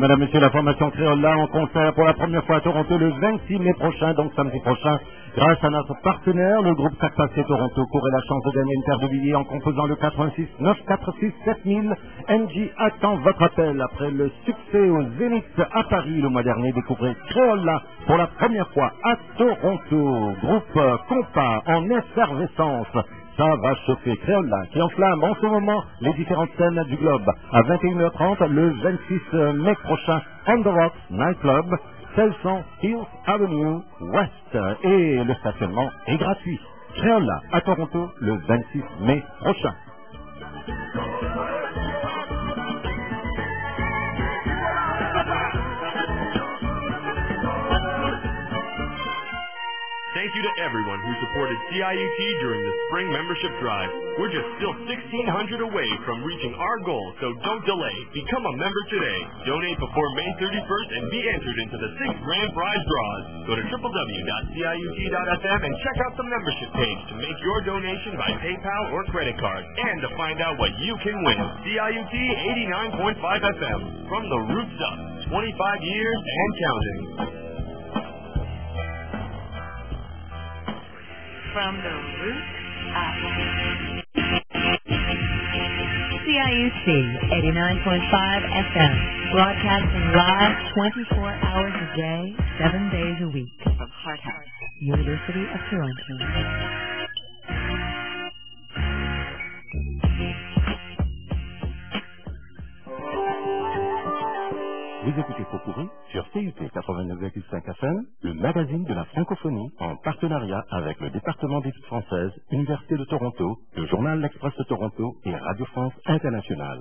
Madame, Monsieur, la formation créole là en concert pour la première fois à Toronto le 26 mai prochain, donc samedi prochain, grâce à notre partenaire, le groupe Cacpacé Toronto, courez la chance de gagner une paire de billets en composant le 86 946 7000. NJ attend votre appel après le succès au Zénith à Paris le mois dernier. Découvrez créole là pour la première fois à Toronto. Groupe Compas en effervescence. Ça va chauffer. Créola qui enflamme en ce moment les différentes scènes du globe. À 21h30, le 26 mai prochain, On The Rocks Nightclub, 1600 Hills Avenue West. Et le stationnement est gratuit. Créola à Toronto, le 26 mai prochain. Thank you to everyone who supported CIUT during the spring membership drive. We're just still 1,600 away from reaching our goal, so don't delay. Become a member today. Donate before May 31st and be entered into the 6 grand prize draws. Go to www.ciut.fm and check out the membership page to make your donation by PayPal or credit card and to find out what you can win. CIUT 89.5 FM. From the roots up, 25 years and counting. From the roots up. CIUT 89.5 FM, broadcasting live 24 hours a day, 7 days a week from Hart House, University of Toronto. Vous écoutez Popurrí sur CUT 89,5 FM, le magazine de la francophonie, en partenariat avec le département d'études françaises, Université de Toronto, le journal L'Express de Toronto et Radio France Internationale.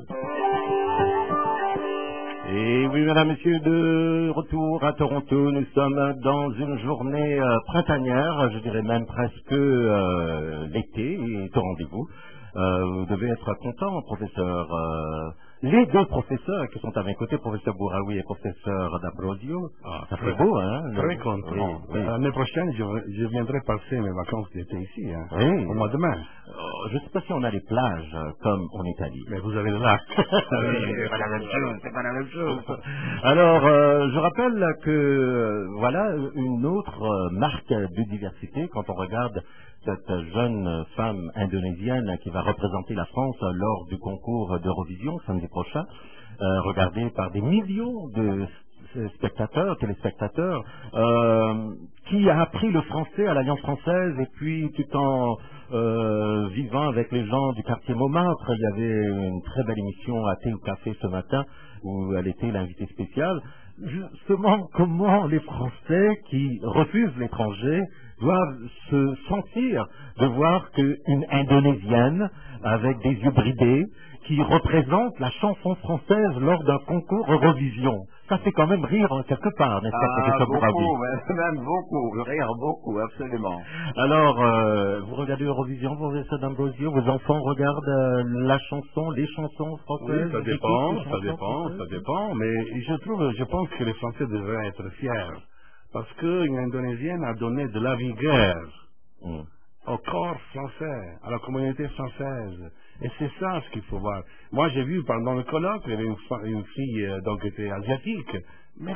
Et oui, mesdames, messieurs, de retour à Toronto, nous sommes dans une journée printanière, je dirais même presque l'été est au rendez-vous. Vous devez être content, professeur. Les deux professeurs qui sont à mes côtés, professeur Bouraoui et professeur D'Ambrosio, ça fait beau, hein? Très content. Oui. L'année prochaine, je viendrai passer mes vacances d'été ici, hein, oui. au mois de mai. Je ne sais pas si on a les plages comme en Italie. Mais vous avez le lac. C'est pas la même chose, c'est pas la même chose. Alors, je rappelle que voilà une autre marque de diversité quand on regarde cette jeune femme indonésienne qui va représenter la France lors du concours d'Eurovision samedi prochain, regardée par des millions de spectateurs, téléspectateurs, qui a appris le français à l'Alliance française et puis tout en vivant avec les gens du quartier Montmartre. Il y avait une très belle émission à Thé ou Café ce matin où elle était l'invitée spéciale. Justement, comment les Français qui refusent l'étranger doivent se sentir de voir qu'une Indonésienne avec des yeux bridés qui représente la chanson française lors d'un concours Eurovision. Ça fait quand même rire quelque part, n'est-ce pas, professeur Bouraoui? Même beaucoup, rire beaucoup, absolument. Alors, vous regardez Eurovision, professeur D'Ambrosio, vos enfants regardent la chanson, les chansons françaises? Oui, ça dépend, mais je pense que les Français devraient être fiers, parce qu'une Indonésienne a donné de la vigueur au corps français, à la communauté française. Et c'est ça ce qu'il faut voir. Moi, j'ai vu pendant le colloque, il y avait une fille donc qui était asiatique, mais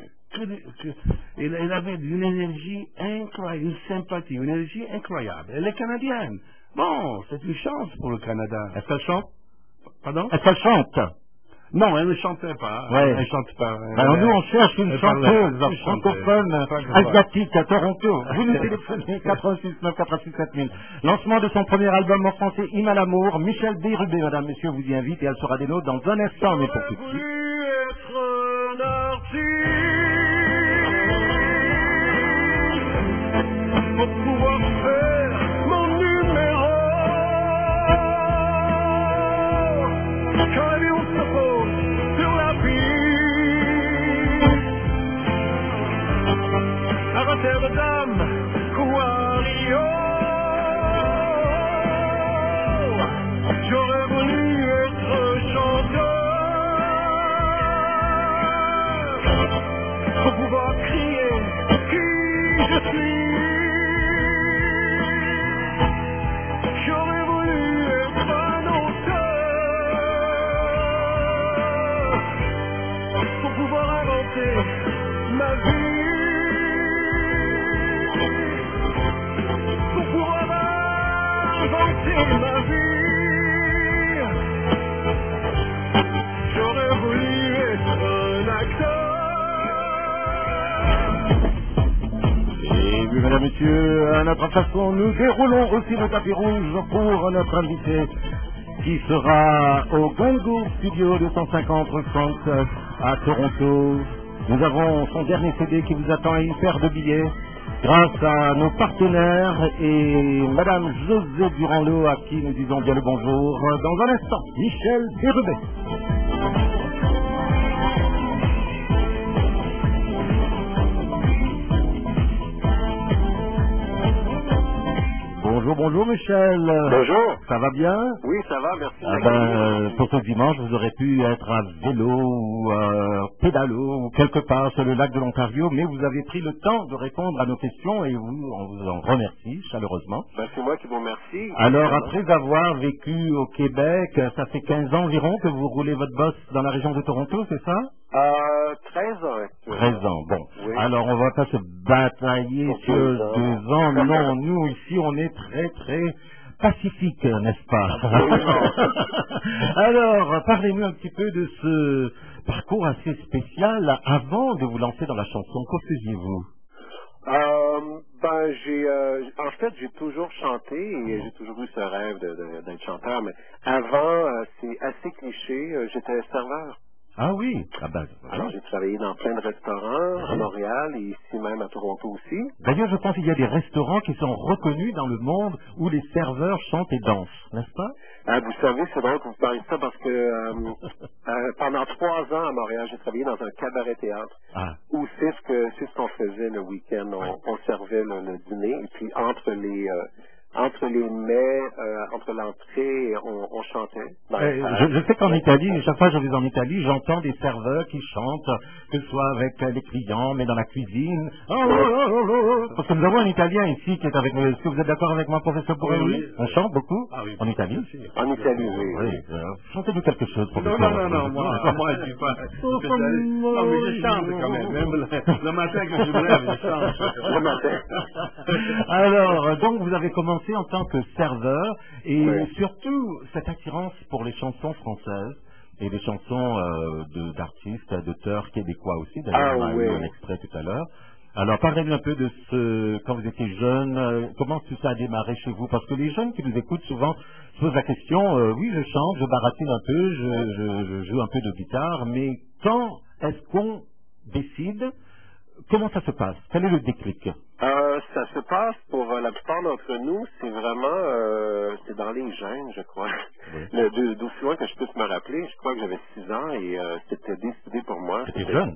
elle avait une énergie incroyable, une sympathie, une énergie incroyable. Elle est canadienne. Bon, c'est une chance pour le Canada. Est-ce qu'elle chante? Pardon? Est-ce qu'elle chante? Non, elle ne chantait pas. Ouais. Elle chante pas. Alors nous, on cherche une chanteuse francophone asiatique à Toronto. Vous nous téléphonez 86 946 7000. Lancement de son premier album en français, Hymne à l'amour. Michel Bérubé, madame, monsieur, vous y invite et elle sera des nôtres dans un instant, mais pour tout de suite. Pour pouvoir faire mon numéro. Quand on se pose sur la piste à Rotterdam ou à Rio, j'aurais voulu être chanteur inventer ma vie. J'aurais voulu être un acteur. Et oui, mesdames, messieurs, à notre façon, nous déroulons aussi le tapis rouge pour notre invité qui sera au Gango Studio 250 rue Frank à Toronto. Nous avons son dernier CD qui vous attend et une paire de billets grâce à nos partenaires et Madame José Durand-Lot à qui nous disons bien le bonjour dans un instant. Michel Bérubé. Bonjour, bonjour Michel. Bonjour. Ça va bien? Oui, ça va, merci. Pour ce dimanche, vous aurez pu être à vélo ou pédalo ou quelque part sur le lac de l'Ontario, mais vous avez pris le temps de répondre à nos questions et on vous en remercie chaleureusement. C'est moi qui vous remercie. Alors, après avoir vécu au Québec, ça fait 15 ans environ que vous roulez votre boss dans la région de Toronto, c'est ça? 13 ans. 13 ans, bon. Oui. Alors, on va pas se batailler sur 2 ans. Non, nous, ici, on est très, très pacifique, n'est-ce pas? Alors, parlez-nous un petit peu de ce parcours assez spécial avant de vous lancer dans la chanson. Que faisiez-vous? En fait, j'ai toujours chanté et j'ai toujours eu ce rêve d'être chanteur, mais avant, c'est assez cliché, j'étais serveur. Ah oui? Ah ben, alors, j'ai travaillé dans plein de restaurants à Montréal et ici même à Toronto aussi. D'ailleurs, je pense qu'il y a des restaurants qui sont reconnus dans le monde où les serveurs chantent et dansent, n'est-ce pas? Vous savez, c'est drôle que vous parliez de ça parce que pendant 3 ans à Montréal, j'ai travaillé dans un cabaret-théâtre où c'est ce qu'on faisait le week-end. On servait le dîner et puis entre les mets, entre l'entrée, on chantait. Je sais qu'en Italie, chaque fois que je vais en Italie, j'entends des serveurs qui chantent, que ce soit avec les clients, mais dans la cuisine. Parce que nous avons un Italien ici qui est avec nous. Est-ce que vous êtes d'accord avec moi, professeur Bourrelli? Oui. On chante beaucoup en Italie? En Italie, oui. Chantez-nous quelque chose, professeur. Non, moi je suis pas spécialiste. Non, mais je chante quand même. Même le matin que je me lève, je chante. Le matin. Alors, donc vous avez commencé en tant que serveur et surtout cette attirance pour les chansons françaises et les chansons d'artistes, d'auteurs québécois aussi. D'ailleurs, on a eu un extrait tout à l'heure. Alors, parlez-nous un peu de quand vous étiez jeune, comment tout ça a démarré chez vous? Parce que les jeunes qui nous écoutent souvent se posent la question, oui, je chante, je baratine un peu, je joue un peu de guitare, mais quand est-ce qu'on décide? Comment ça se passe? Quel est le déclic? Ça se passe pour la plupart d'entre nous, c'est vraiment c'est dans les gènes, je crois. D'aussi loin que je puisse me rappeler, je crois que j'avais 6 ans et c'était décidé pour moi. C'était jeune?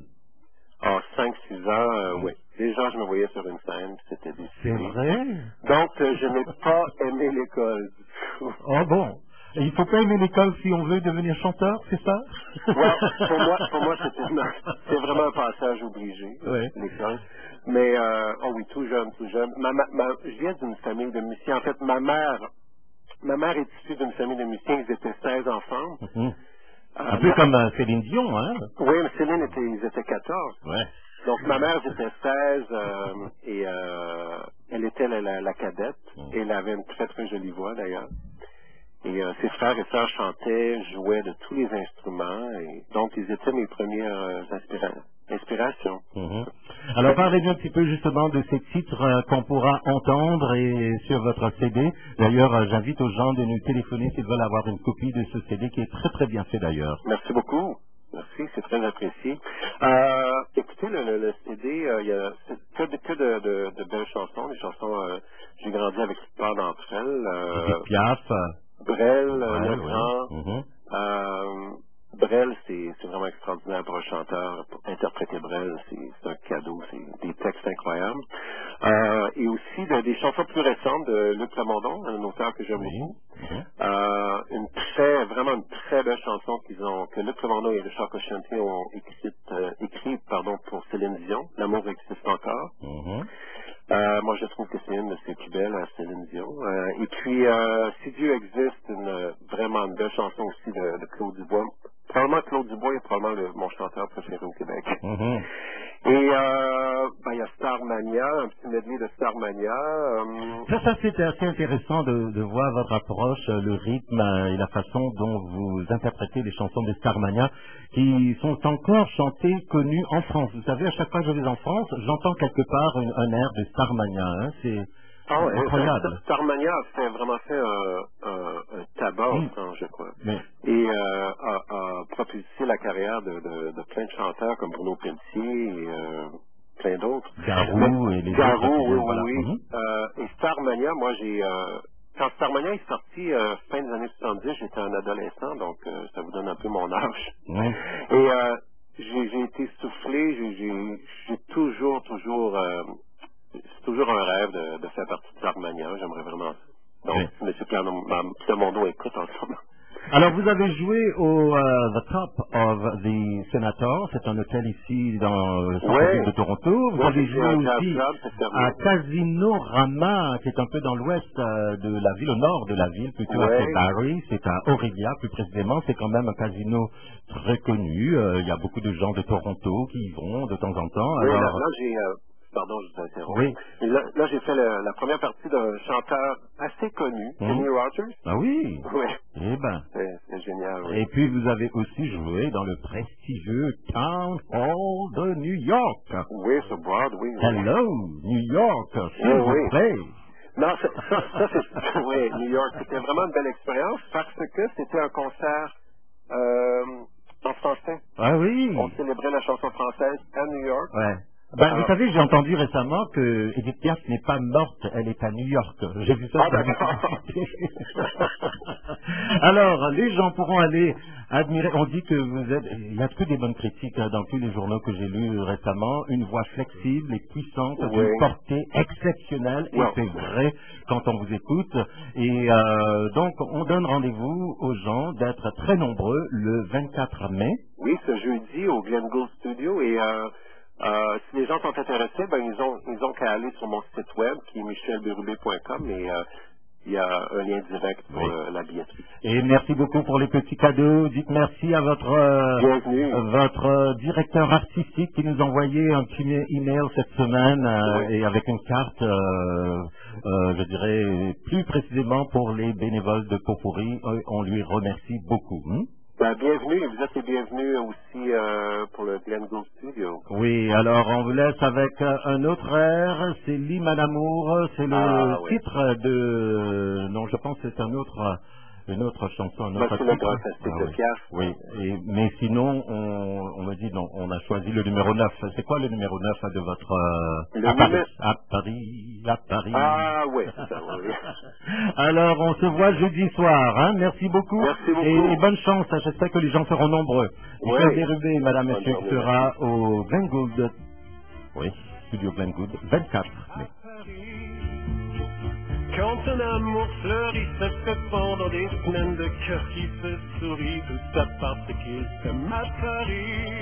5-6 ans, oui. Déjà, je me voyais sur une scène, c'était décidé. C'est vrai? Donc, je n'ai pas aimé l'école du tout. Oh bon? Et il ne faut pas aimer l'école si on veut devenir chanteur, c'est ça? Pour moi, c'est vraiment un passage obligé, l'école. Mais, oui, tout jeune. Je viens d'une famille de musiciens. En fait, ma mère est issue d'une famille de musiciens. Ils étaient 16 enfants. Un peu comme Céline Dion, hein? Oui, mais Céline, ils étaient 14. Ouais. Donc, ma mère, était 16 et elle était la cadette. Et elle avait une très, très jolie voix, d'ailleurs. Et ses frères et sœurs chantaient, jouaient de tous les instruments. Et donc, ils étaient mes premières inspirations. Alors, parlez-nous un petit peu justement de ces titres qu'on pourra entendre et sur votre CD. D'ailleurs, j'invite aux gens de nous téléphoner s'ils veulent avoir une copie de ce CD qui est très très bien fait d'ailleurs. Merci beaucoup. Merci, c'est très apprécié. Écoutez, le CD, il y a que de belles chansons. Les chansons, j'ai grandi avec la plupart d'entre elles. Piaf. Brel, Brel, c'est vraiment extraordinaire pour un chanteur. Pour interpréter Brel, c'est un cadeau, c'est des textes incroyables. Et aussi des chansons plus récentes de Luc Plamondon, un auteur que j'aime beaucoup. Vraiment une très belle chanson que Luc Plamondon et Richard Cochantier ont écrit pour Céline Dion, L'amour existe encore. Moi, je trouve que c'est une de ses plus belles à Céline Dion. Et puis, Si Dieu existe, vraiment une belle chanson aussi de Claude Dubois, probablement Claude Dubois est probablement mon chanteur préféré au Québec. Mhm. Et il y a Starmania, un petit medley de Starmania. Ça c'était assez intéressant de voir votre approche, le rythme et la façon dont vous interprétez les chansons de Starmania qui sont encore chantées, connues en France. Vous savez, à chaque fois que je vais en France, j'entends quelque part un air de Starmania. Hein. C'est incroyable. Starmania a vraiment fait un tabac en France, je crois. Oui. Et a propulsé la carrière de plein de chanteurs comme Bruno Pelletier et plein d'autres. Garou et les Garou, autres. oui. Et Starmania, moi quand Starmania est sorti fin des années 70, j'étais un adolescent, donc ça vous donne un peu mon âge. Oui. Et j'ai été soufflé, j'ai toujours c'est toujours un rêve de faire partie de Starmania, j'aimerais vraiment ça. Donc, oui. M. Plamondon écoute en ce moment. Alors, vous avez joué au The Top of the Senator, c'est un hôtel ici dans le centre-ville de Toronto. Vous avez joué aussi à Casino-Rama, qui est un peu dans l'ouest de la ville, au nord de la ville, plutôt à Barrie. C'est à Aurelia, plus précisément. C'est quand même un casino très connu. Il y a beaucoup de gens de Toronto qui y vont de temps en temps. Oui, alors, là j'ai... Pardon, je vous interromps. Oui. Là, j'ai fait la première partie d'un chanteur assez connu, Kenny Rogers. Ah oui? Oui. Eh ben. C'est génial, oui. Et puis, vous avez aussi joué dans le prestigieux Town Hall de New York. Oui, sur Broadway. Oui. Hello, New York, s'il vous plaît. Non, ça c'est... Oui, New York, c'était vraiment une belle expérience parce que c'était un concert en français. Ah oui? On célébrait la chanson française à New York. Ouais. Ben, vous savez, j'ai entendu récemment que Edith Piaf n'est pas morte, elle est à New York. J'ai vu ça. Alors, les gens pourront aller admirer. On dit que vous êtes. Il y a que des bonnes critiques dans tous les journaux que j'ai lus récemment. Une voix flexible et puissante, d'une portée exceptionnelle. Et c'est vrai quand on vous écoute. Et donc, on donne rendez-vous aux gens d'être très nombreux le 24 mai. Oui, ce jeudi au Glen Gould Studio. Et si les gens sont intéressés, ils ont qu'à aller sur mon site web qui est michelberubé.com et il y a un lien direct pour la billetterie. Et merci beaucoup pour les petits cadeaux. Dites merci à votre directeur artistique qui nous a envoyé un petit email cette semaine et avec une carte, je dirais plus précisément pour les bénévoles de Pot-Pourri. On lui remercie beaucoup. Bienvenue, vous êtes les bienvenus aussi pour le Glen Gould Studio. Oui, alors on vous laisse avec un autre air, c'est L'Hymne à l'amour, c'est le titre de... Non, je pense que c'est une autre chanson, un autre c'est le grand classique de Piaf. Oui, mais sinon, on me dit, non, on a choisi le numéro 9. C'est quoi le numéro 9 de votre... À Paris. Ah oui, c'est ça, oui. Alors, on se voit jeudi soir, hein. Merci beaucoup. Merci beaucoup. Et bonne chance, j'espère que les gens seront nombreux. Michel Bérubé, madame, monsieur, sera au Glen Gould. Oui, studio Glen Gould, 24 mai. Quand un amour fleurit, ça fait pendant des semaines de cœur qui se sourit, tout ça parce qu'il s'aime à Paris.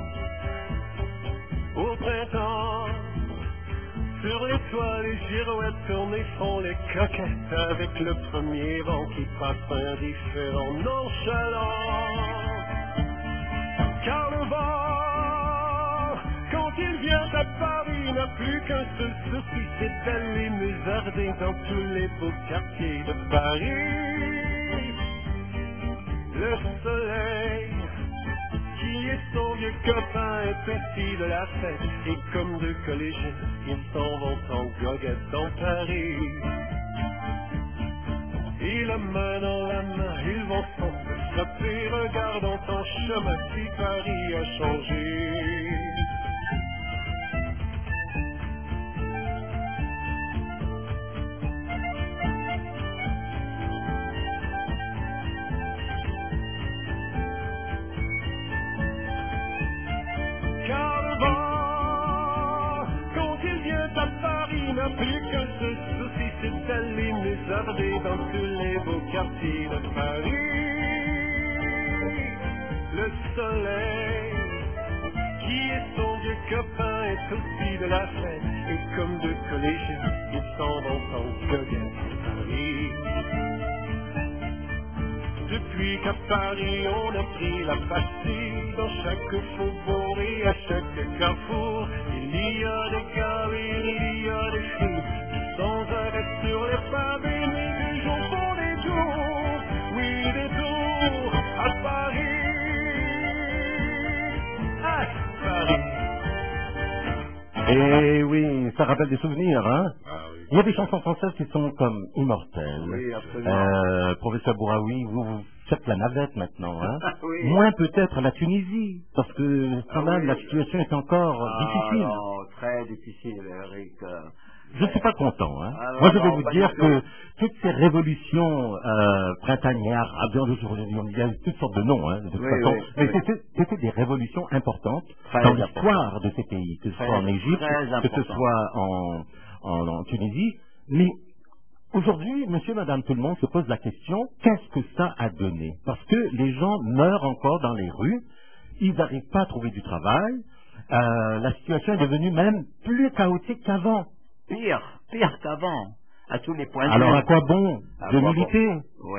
Au printemps, sur les toits, les girouettes tournent et font les coquettes avec le premier vent qui passe indifférent, nonchalant. Car le vent, quand il vient à Paris, n'a plus qu'un seul souci, c'est d'aller musarder dans tous les beaux quartiers de Paris. Le soleil, qui est son vieux copain, est aussi de la fête, et comme deux collégiens, ils s'en vont en goguette dans Paris. Et la main dans la main, ils vont se frapper, regardant ton chemin si Paris a changé. Car le vent, quand il vient à Paris, n'a plus qu'un seul souci, c'est d'aller musarder dans tous les beaux quartiers de Paris. Le soleil, qui est son vieux copain, est aussi de la fête, et comme deux collégiens, ils s'en vont en goguette à Paris. Depuis qu'à Paris on a pris la Bastille, dans chaque faubourg et à chaque carrefour, il y a des carrés, il y a des filles, sans arrêt sur les pavés, mais des jours font des tours, oui des tours à Paris, à Paris. Et oui, ça rappelle des souvenirs, hein? Ah, oui. Il y a des chansons françaises qui sont comme immortelles. Oui, absolument. Professeur Bouraoui, vous faites la navette maintenant, hein? Oui. Moins peut-être la Tunisie, parce que quand même oui. la situation est encore difficile. Non, très difficile, Eric. Je ne suis pas content, hein? Ah, Moi, je vais non, vous pas dire du que tout. toutes ces révolutions printanières, il y a toutes sortes de noms, hein, de toute façon, mais c'était des révolutions importantes dans l'histoire de ces pays, que ce soit en Égypte, que ce soit en Tunisie. Mais aujourd'hui, monsieur, madame, tout le monde se pose la question, qu'est-ce que ça a donné? Parce que les gens meurent encore dans les rues, ils n'arrivent pas à trouver du travail, la situation est devenue même plus chaotique qu'avant. Pire qu'avant, à tous les points de vue. Alors à quoi bon de militer? Oui.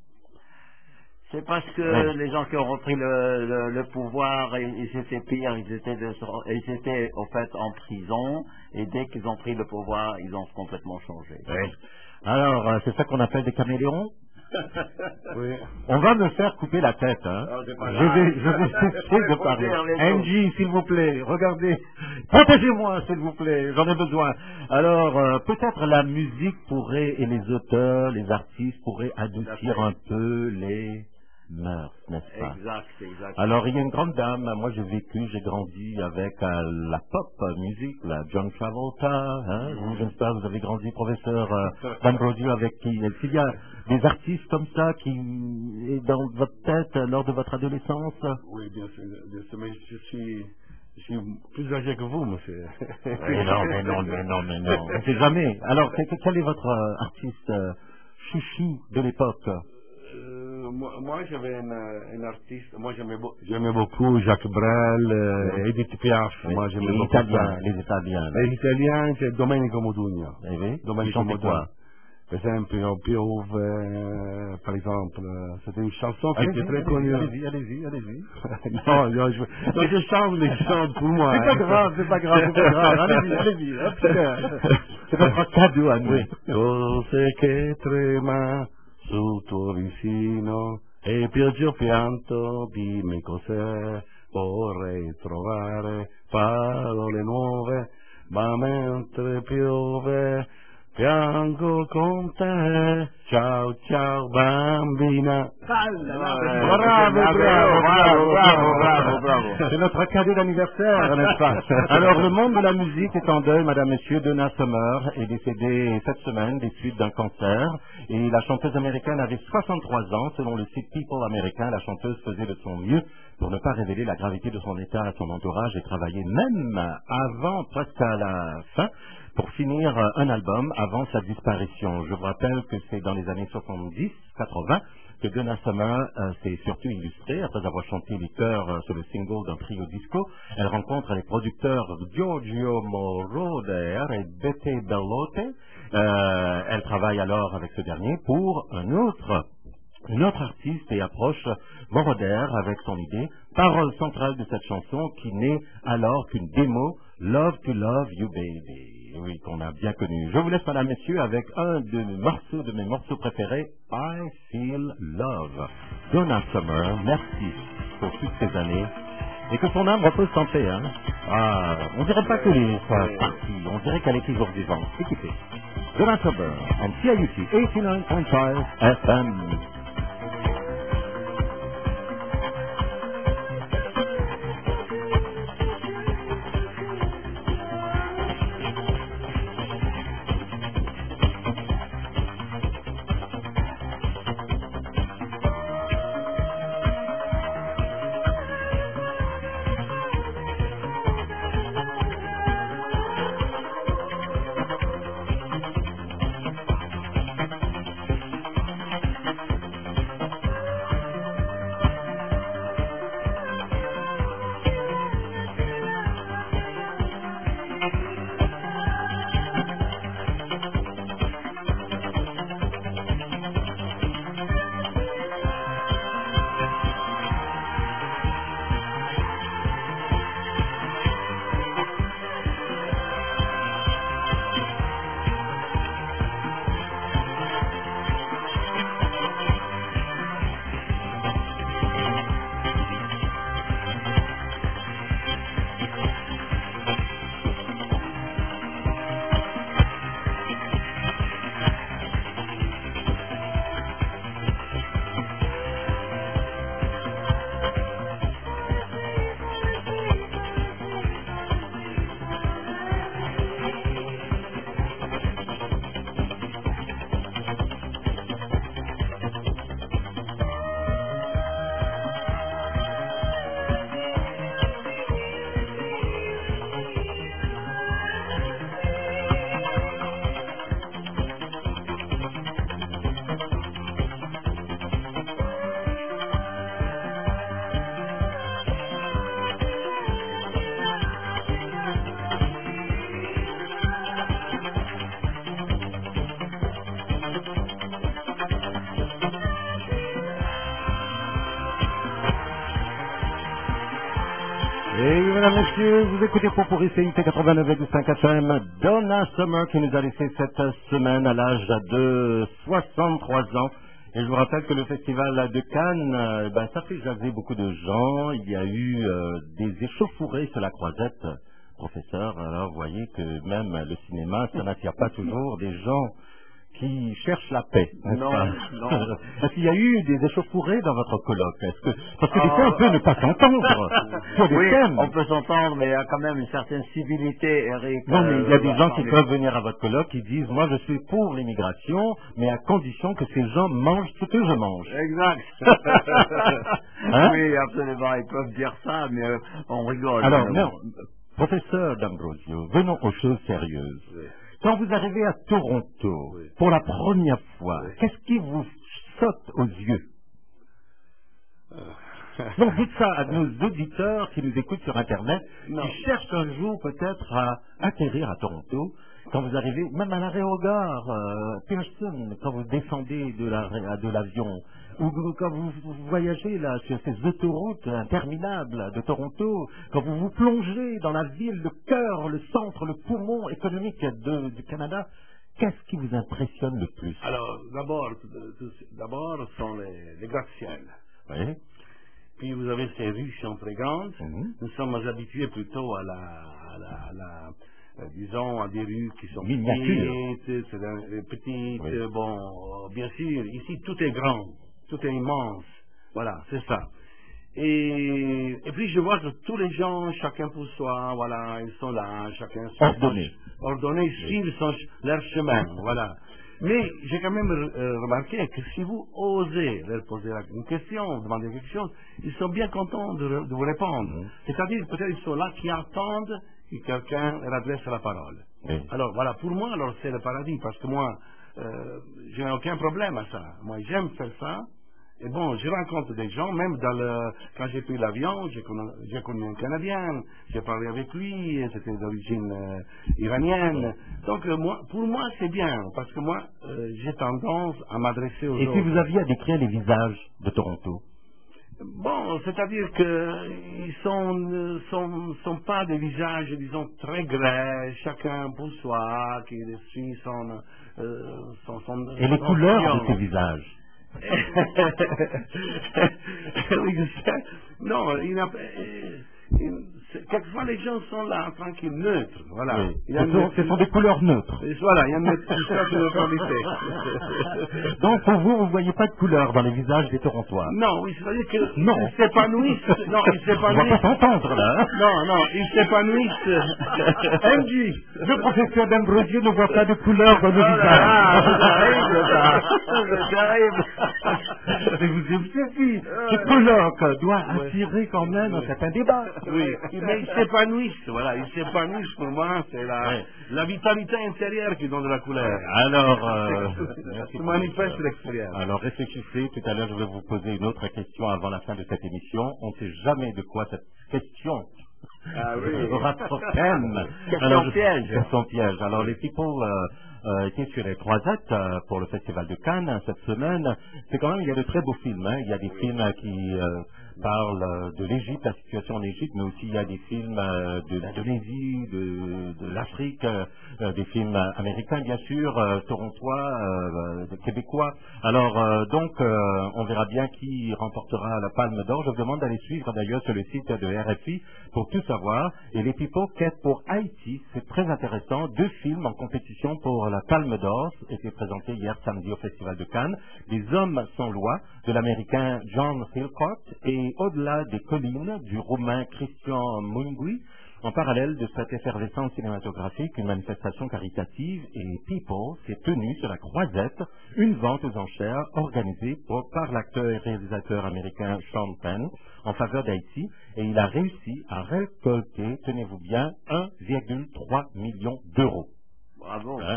C'est parce que les gens qui ont repris le pouvoir, ils étaient pires, ils étaient au fait en prison, et dès qu'ils ont pris le pouvoir, ils ont complètement changé. Oui. Alors, c'est ça qu'on appelle des caméléons? Oui. On va me faire couper la tête, hein. Je vais cesser de parler. Angie, s'il vous plaît, regardez. Protégez-moi, s'il vous plaît, j'en ai besoin. Alors, peut-être la musique pourrait, et les auteurs, les artistes pourraient adoucir un peu les mœurs, n'est-ce pas? Exact. Alors, il y a une grande dame, moi j'ai grandi avec la pop musique, la John Travolta, hein? Vous, j'espère, vous avez grandi, professeur D'Ambrosio, avec qui? Est-ce qu'il y a des artistes comme ça qui est dans votre tête lors de votre adolescence? Oui, bien sûr, mais je suis plus âgé que vous, monsieur. Mais non. On ne sait jamais. Alors, quel est votre artiste chouchou de l'époque? Moi, j'avais un artiste. Moi, j'aimais beaucoup Jacques Brel, Edith Piaf. Moi, j'aimais beaucoup les Italiens. Les Italiens, c'est Domenico Modugno. Domenico Modugno. Per esempio, Piove, par exemple, c'était une chanson qui était très connue. Allez-y. Non, je chante les chants pour moi. C'est pas grave. Allez-y. C'est notre cadeau à nous. Cose che trema sul tuo vicino e pioggia pianto, dimmi cos'è, vorrei trovare parole nuove, ma mentre piove piango con te, ciao bambina. Bravo. C'est notre cadeau d'anniversaire, n'est-ce pas? Alors, le monde de la musique est en deuil, madame, monsieur. Donna Summer est décédée cette semaine des suites d'un cancer. Et la chanteuse américaine avait 63 ans. Selon le site People américain, la chanteuse faisait de son mieux pour ne pas révéler la gravité de son état à son entourage et travailler même avant, presque à la fin, pour finir un album avant sa disparition. Je vous rappelle que c'est dans les années 70-80 que Donna Summer s'est surtout illustrée après avoir chanté les chœurs sur le single d'un trio disco. Elle rencontre les producteurs Giorgio Moroder et Bette Bellotte. Elle travaille alors avec ce dernier pour une autre artiste et approche Moroder avec son idée, parole centrale de cette chanson qui n'est alors qu'une démo, Love to Love You Baby. Oui, qu'on a bien connu. Je vous laisse, madame, messieurs, avec un de mes morceaux préférés, I Feel Love. Donna Summer, merci pour toutes ces années. Et que son âme repose en paix, hein. Ah, on dirait pas qu'elle est partie, on dirait qu'elle est toujours vivante. Écoutez. Donna Summer, on CIUT 89.5 FM. Et mesdames, messieurs, vous écoutez Potpourri CIT 89,5 FM. Donna Summer qui nous a laissé cette semaine à l'âge de 63 ans. Et je vous rappelle que le festival de Cannes, ça fait jaser beaucoup de gens. Il y a eu des échauffourées sur la croisette, professeur. Alors vous voyez que même le cinéma, ça n'attire pas toujours des gens qui cherchent la paix, n'est-ce pas? Non. Est-ce qu'il y a eu des échauffourées dans votre colloque? Parce que des fois, on peut ne pas s'entendre sur des oui, thèmes. on peut s'entendre, mais il y a quand même une certaine civilité, Eric. Non, mais il y a des gens qui peuvent venir à votre colloque qui disent, moi je suis pour l'immigration, mais à condition que ces gens mangent ce que je mange. Exact. Hein? Oui, absolument, ils peuvent dire ça, mais on rigole. Alors, non, professeur D'Ambrosio, venons aux choses sérieuses. Oui. Quand vous arrivez à Toronto, pour la première fois, qu'est-ce qui vous saute aux yeux? Donc dites ça à nos auditeurs qui nous écoutent sur Internet, qui cherchent un jour peut-être à atterrir à Toronto. Quand vous arrivez, même à l'aérogare, Pearson, quand vous descendez de l'avion, ou quand vous voyagez là sur ces autoroutes interminables de Toronto, quand vous vous plongez dans la ville, le cœur, le centre, le poumon économique du Canada, qu'est-ce qui vous impressionne le plus? Alors, d'abord sont les gratte-ciels. Oui. Puis vous avez ces rues qui sont très grandes. Nous sommes habitués plutôt à disons, à des rues qui sont petites. Oui. Bon, bien sûr, ici tout est grand, tout est immense. Voilà, c'est ça. Et puis je vois que tous les gens, chacun pour soi, voilà, ils sont là, chacun ordonnés, suivent leur chemin, voilà. Mais j'ai quand même remarqué que si vous osez leur poser une question, demander quelque chose, ils sont bien contents de vous répondre. C'est-à-dire, peut-être ils sont là qui attendent que quelqu'un leur adresse la parole. Oui. Alors voilà, pour moi, alors c'est le paradis, parce que moi, je n'ai aucun problème à ça. Moi, j'aime faire ça. Et bon, je rencontre des gens, même quand j'ai pris l'avion, j'ai connu un Canadien, j'ai parlé avec lui, c'était d'origine iranienne. Donc pour moi, c'est bien, parce que moi, j'ai tendance à m'adresser aux autres. Et si vous aviez à décrire les visages de Toronto? Bon, c'est-à-dire qu'ils sont pas des visages, disons, très grès, chacun pour soi, qui suit son Et les couleurs de ces visages? Oui, je sais. Non, quelquefois les gens sont là, tranquilles, neutres. Voilà. Oui. Ce sont des couleurs neutres. Voilà, il y a une neutralité. Donc pour vous, vous ne voyez pas de couleur dans les visages des Torontois? Non, oui, c'est-à-dire qu'ils s'épanouissent. Non, ils s'épanouissent. On va pas s'entendre là. Hein? Non, ils s'épanouissent. MJ, le professeur D'Ambrosio ne voit pas de couleur dans le visage. C'est terrible. Mais vous observez, ce colloque doit attirer quand même un certain débat. Oui, mais ils s'épanouissent, voilà, ils s'épanouissent pour moi, c'est la vitalité intérieure qui donne de la couleur. Alors, se manifeste l'extérieur. Alors réfléchissez, tout à l'heure je vais vous poser une autre question avant la fin de cette émission. On ne sait jamais de quoi cette question aura pour thème. Question piège. Alors les people étaient sur les croisettes pour le Festival de Cannes cette semaine. C'est quand même, il y a de très beaux films. Hein. Il y a des films qui parlent de l'Égypte, la situation en Égypte, mais aussi il y a des films de l'Indonésie, de l'Afrique, des films américains bien sûr, torontois, québécois. Alors donc on verra bien qui remportera la Palme d'Or. Je vous demande d'aller suivre d'ailleurs sur le site de RFI pour tout savoir. Et les people quêtent pour Haïti, c'est très intéressant. 2 films en compétition pour la Palme d'Or étaient présentés hier samedi au Festival de Cannes. Les hommes sans loi de l'américain John Philpott et Au-delà des collines du roumain Christian Mungui. En parallèle de cette effervescence cinématographique, une manifestation caritative et People s'est tenue sur la croisette, une vente aux enchères organisée par l'acteur et réalisateur américain Sean Penn en faveur d'Haïti, et il a réussi à récolter, tenez-vous bien, 1,3 million d'euros. Bravo. Hein?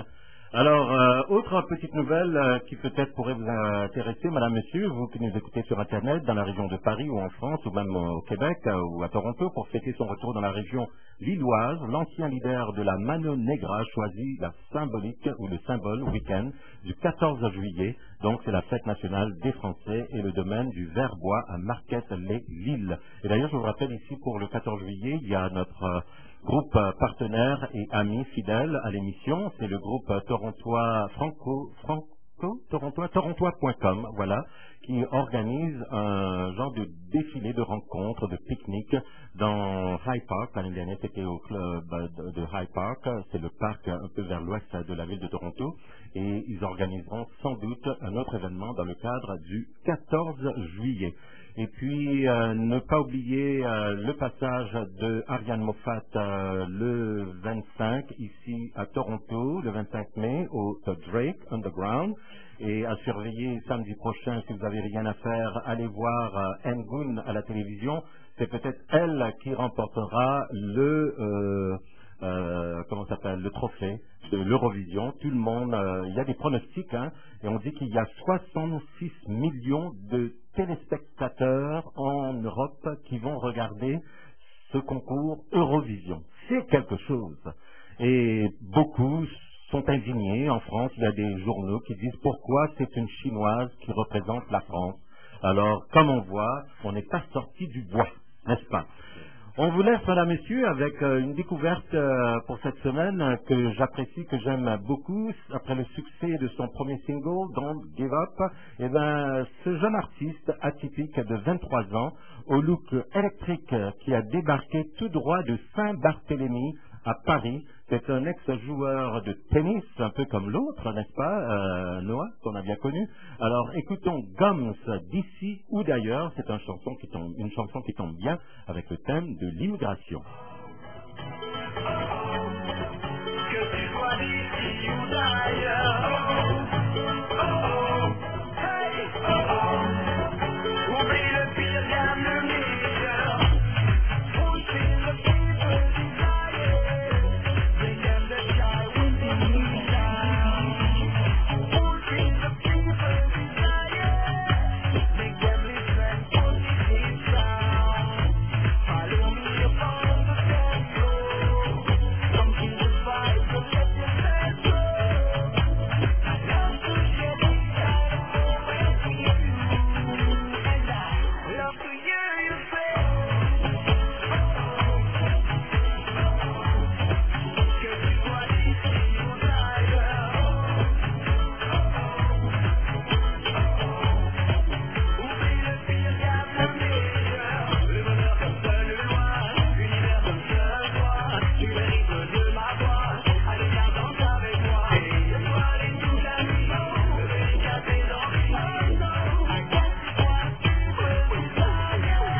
Alors, autre petite nouvelle qui peut-être pourrait vous intéresser, madame, monsieur, vous qui nous écoutez sur Internet, dans la région de Paris ou en France, ou même au Québec ou à Toronto, pour fêter son retour dans la région lilloise, l'ancien leader de la Mano Negra choisit la symbolique ou le symbole week-end du 14 juillet. Donc, c'est la fête nationale des Français et le domaine du Verbois à Marquette-les-Lilles. Et d'ailleurs, je vous rappelle ici, pour le 14 juillet, il y a notre groupe partenaire et ami fidèle à l'émission, c'est le groupe torontois torontois.com, voilà, qui organise un genre de défilé de rencontres, de pique-nique dans High Park. L'année dernière, c'était au club de High Park, c'est le parc un peu vers l'ouest de la ville de Toronto, et ils organiseront sans doute un autre événement dans le cadre du 14 juillet. Et puis, ne pas oublier le passage de Ariane Moffat le 25 ici à Toronto, le 25 mai, au The Drake Underground. Et à surveiller samedi prochain, si vous n'avez rien à faire, allez voir Ngoon à la télévision. C'est peut-être elle qui remportera le trophée de l'Eurovision. Tout le monde, il y a des pronostics, hein, et on dit qu'il y a 66 millions de téléspectateurs en Europe qui vont regarder ce concours Eurovision. C'est quelque chose. Et beaucoup sont indignés. En France, il y a des journaux qui disent pourquoi c'est une Chinoise qui représente la France. Alors, comme on voit, on n'est pas sorti du bois, n'est-ce pas? On vous laisse, madame, messieurs, avec une découverte pour cette semaine que j'apprécie, que j'aime beaucoup. Après le succès de son premier single, Don't Give Up, eh ben, ce jeune artiste atypique de 23 ans, au look électrique, qui a débarqué tout droit de Saint-Barthélemy à Paris, c'est un ex-joueur de tennis, un peu comme l'autre, n'est-ce pas, Noah, qu'on a bien connu. Alors, écoutons Gums d'ici ou d'ailleurs, c'est une chanson qui tombe bien avec le thème de l'immigration. Que tu sois d'ici ou d'ailleurs, oublie le pire, gagne le meilleur. Pushing the people's desire, they them the sky with the down. Pushing the people's desire, make them listen to this sound. Follow me upon the tempo, come to the vibe, so let yourself go. I love to share this kind of moment with you, and I love to hear you say, que tu sois d'ici ou d'ailleurs, oublie le pire, garde le meilleur. Le bonheur comme seul loin, l'univers comme seul toi, tu mérites de ma voix, allez viens danse avec moi. Je dois aller toute la nuit, me dédicacer dans les yeux. I guess it's what people desire.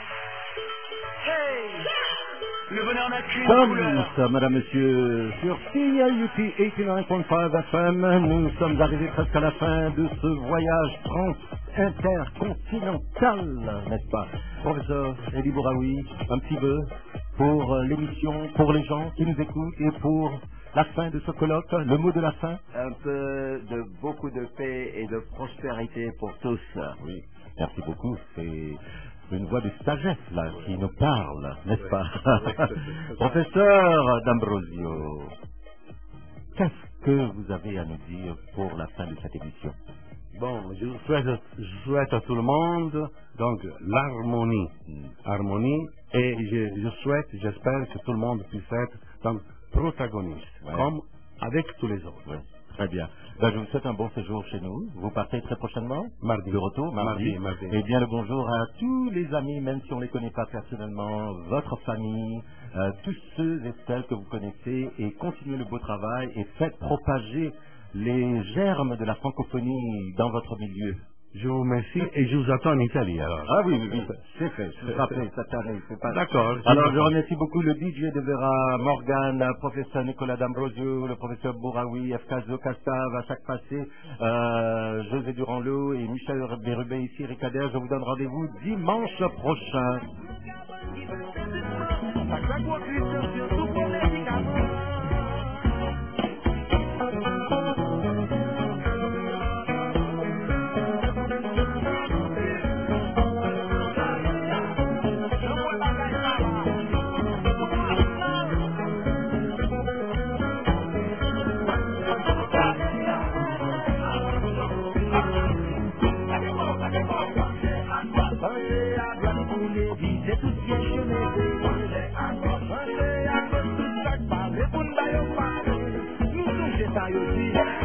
Hey, le bonheur n'a qu'une couleur. Comme ça, madame, monsieur, sur CIUT 89.5 FM, nous sommes arrivés presque à la fin de ce voyage intercontinental, n'est-ce pas? Professeur Elie Bouraoui, un petit peu pour l'émission, pour les gens qui nous écoutent et pour la fin de ce colloque, le mot de la fin. Un peu de beaucoup de paix et de prospérité pour tous. Oui, merci beaucoup. C'est une voix de sagesse, là, qui nous parle, n'est-ce pas? Professeur D'Ambrosio, qu'est-ce que vous avez à nous dire pour la fin de cette émission? Bon, je souhaite à tout le monde donc l'harmonie, et j'espère que tout le monde puisse être donc protagoniste, comme avec tous les autres. Ouais. Très bien. Ben, je vous souhaite un bon séjour chez nous. Vous partez très prochainement? Mardi. De retour? Mardi. Et bien le bonjour à tous les amis, même si on ne les connaît pas personnellement, votre famille, tous ceux et celles que vous connaissez, et continuez le beau travail et faites propager les germes de la francophonie dans votre milieu. Je vous remercie et je vous attends en Italie alors. Ah oui, c'est fait. Je rappelle cette année. D'accord. Alors je remercie beaucoup le DJ de Vera, Morgan, le professeur Nicolas D'Ambrosio, le professeur Bouraoui, FKZO, Castave, à chaque passé, José Durand-Lou et Michel Bérubé ici, Ricader. Je vous donne rendez-vous dimanche prochain. premier vie, c'est tout bien chemin. Pensez à gauche, tout ça, pas répondre à yon pas. Nous sommes ça, yo dit.